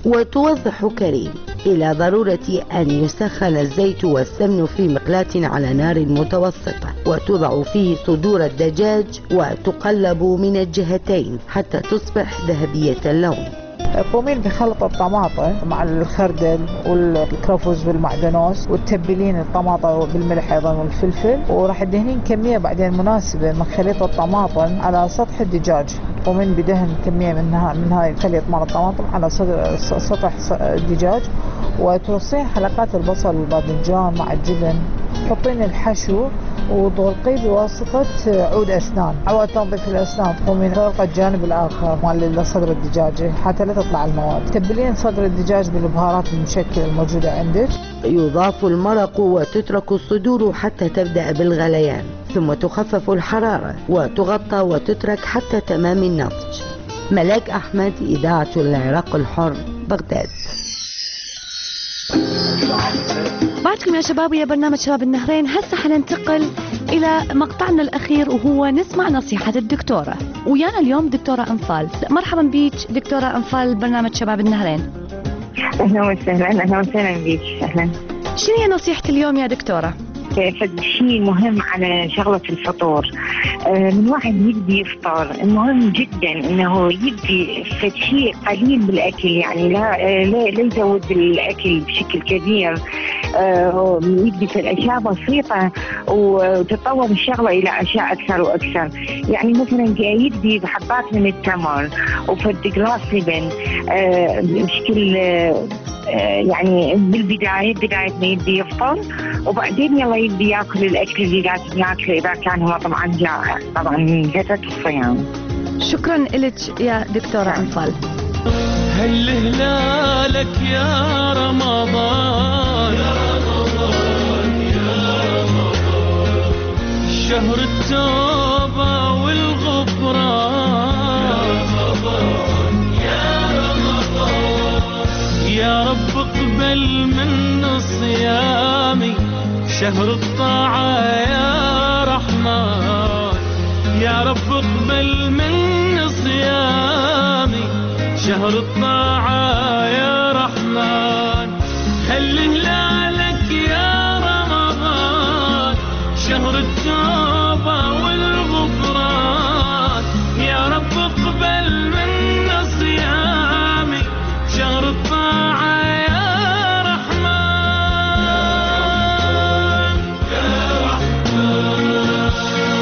وتوضح كريم إلى ضرورة أن يسخن الزيت والسمن في مقلاة على نار متوسطة، وتوضع فيه صدور الدجاج وتقلب من الجهتين حتى تصبح ذهبية اللون. تقومين بخلط الطماطم مع الخردل والكرفوز والمعدنوس، وتتبلين الطماطم بالملح ايضا والفلفل، وراح تدهنين كميه بعدين مناسبه من خليط الطماطم على سطح الدجاج. تقومين بدهن كميه من هاي الخليط مال الطماطم على سطح الدجاج، وترصين حلقات البصل والباذنجان مع الجبن، تحطين الحشو وتغلقيه بواسطة عود أسنان. أول تنظيف الأسنان تقومين غلق الجانب الآخر مال صدر الدجاجة حتى لا تطلع المواد. تبلين صدر الدجاج بالبهارات المشكلة الموجودة عندك. يضاف المرق وتترك الصدور حتى تبدأ بالغليان، ثم تخفف الحرارة وتغطى وتترك حتى تمام النضج. ملاك أحمد، إذاعة العراق الحر، بغداد. بعدكم يا شباب ويا برنامج شباب النهرين. هسه حننتقل إلى مقطعنا الأخير وهو نسمع نصيحة الدكتورة. ويانا اليوم دكتورة أنفال. مرحبا بيك دكتورة أنفال برنامج شباب النهرين. أهلا وسهلا. أهلا وسهلا بيك. أهلا. شنو هي نصيحة اليوم يا دكتورة؟ فد شيء مهم على شغلة الفطور. من واحد يبدي يفطر المهم جدا انه يبدي فد شيء قليل بالاكل، يعني لا يزود الاكل بشكل كبير. يبدي في الاشياء بسيطه وتتطور الشغله الى اشياء اكثر واكثر. يعني مثلا يبدي بحبات من التمر وفد جلاس لبن بشكل يعني بداية ما يبدي يفطر، وبعدين يلا يبدي ياكل الاكل اللي لازم ياكله اذا كان هو طبعا جائع، طبعا فترة الصيام. شكرا لك يا دكتورة أنفال. هل هلالك يا رمضان، يا رمضان يا رمضان، شهر التوبة والغفران، يا رمضان يا رب اقبل من صيامي، شهر الطاعة يا رحمن، يا رب اقبل من صيامي، شهر الطاعة يا رحمن. هل هلالك يا رمضان، شهر التوبة والغفران، يا رب اقبل من صيامي، شهر الطاعة يا رحمن، يا رحمن.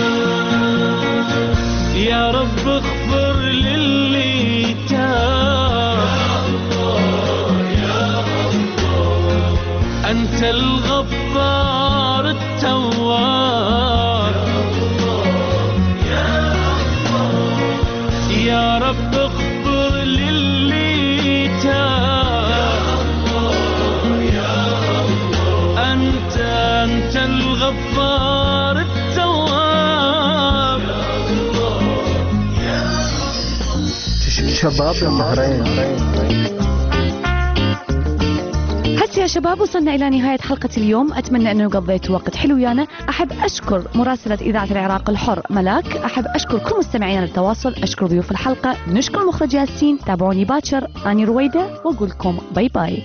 يا رب اغفر للي تاب، يا الله أنت الغفار التواب، يا الله يا رب اغفر للي تاب، يا الله أنت الغفار التواب. شباب النهرين. هسه يا شباب وصلنا إلى نهاية حلقة اليوم. أتمنى أنه قضيتوا وقت حلو ويانا. أحب أشكر مراسلة إذاعة العراق الحر ملاك. أحب أشكر كل مستمعينا للتواصل. أشكر ضيوف الحلقة. نشكر المخرج ياسين. تابعوني باكر. أني رويدة وأقول لكم باي باي.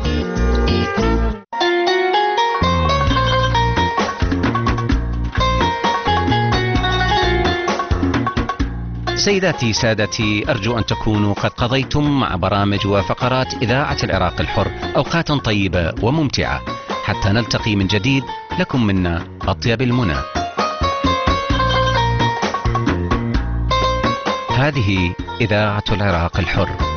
سيداتي سادتي، أرجو أن تكونوا قد قضيتم مع برامج وفقرات إذاعة العراق الحر أوقاتا طيبة وممتعة. حتى نلتقي من جديد، لكم منا أطيب المنى. هذه إذاعة العراق الحر.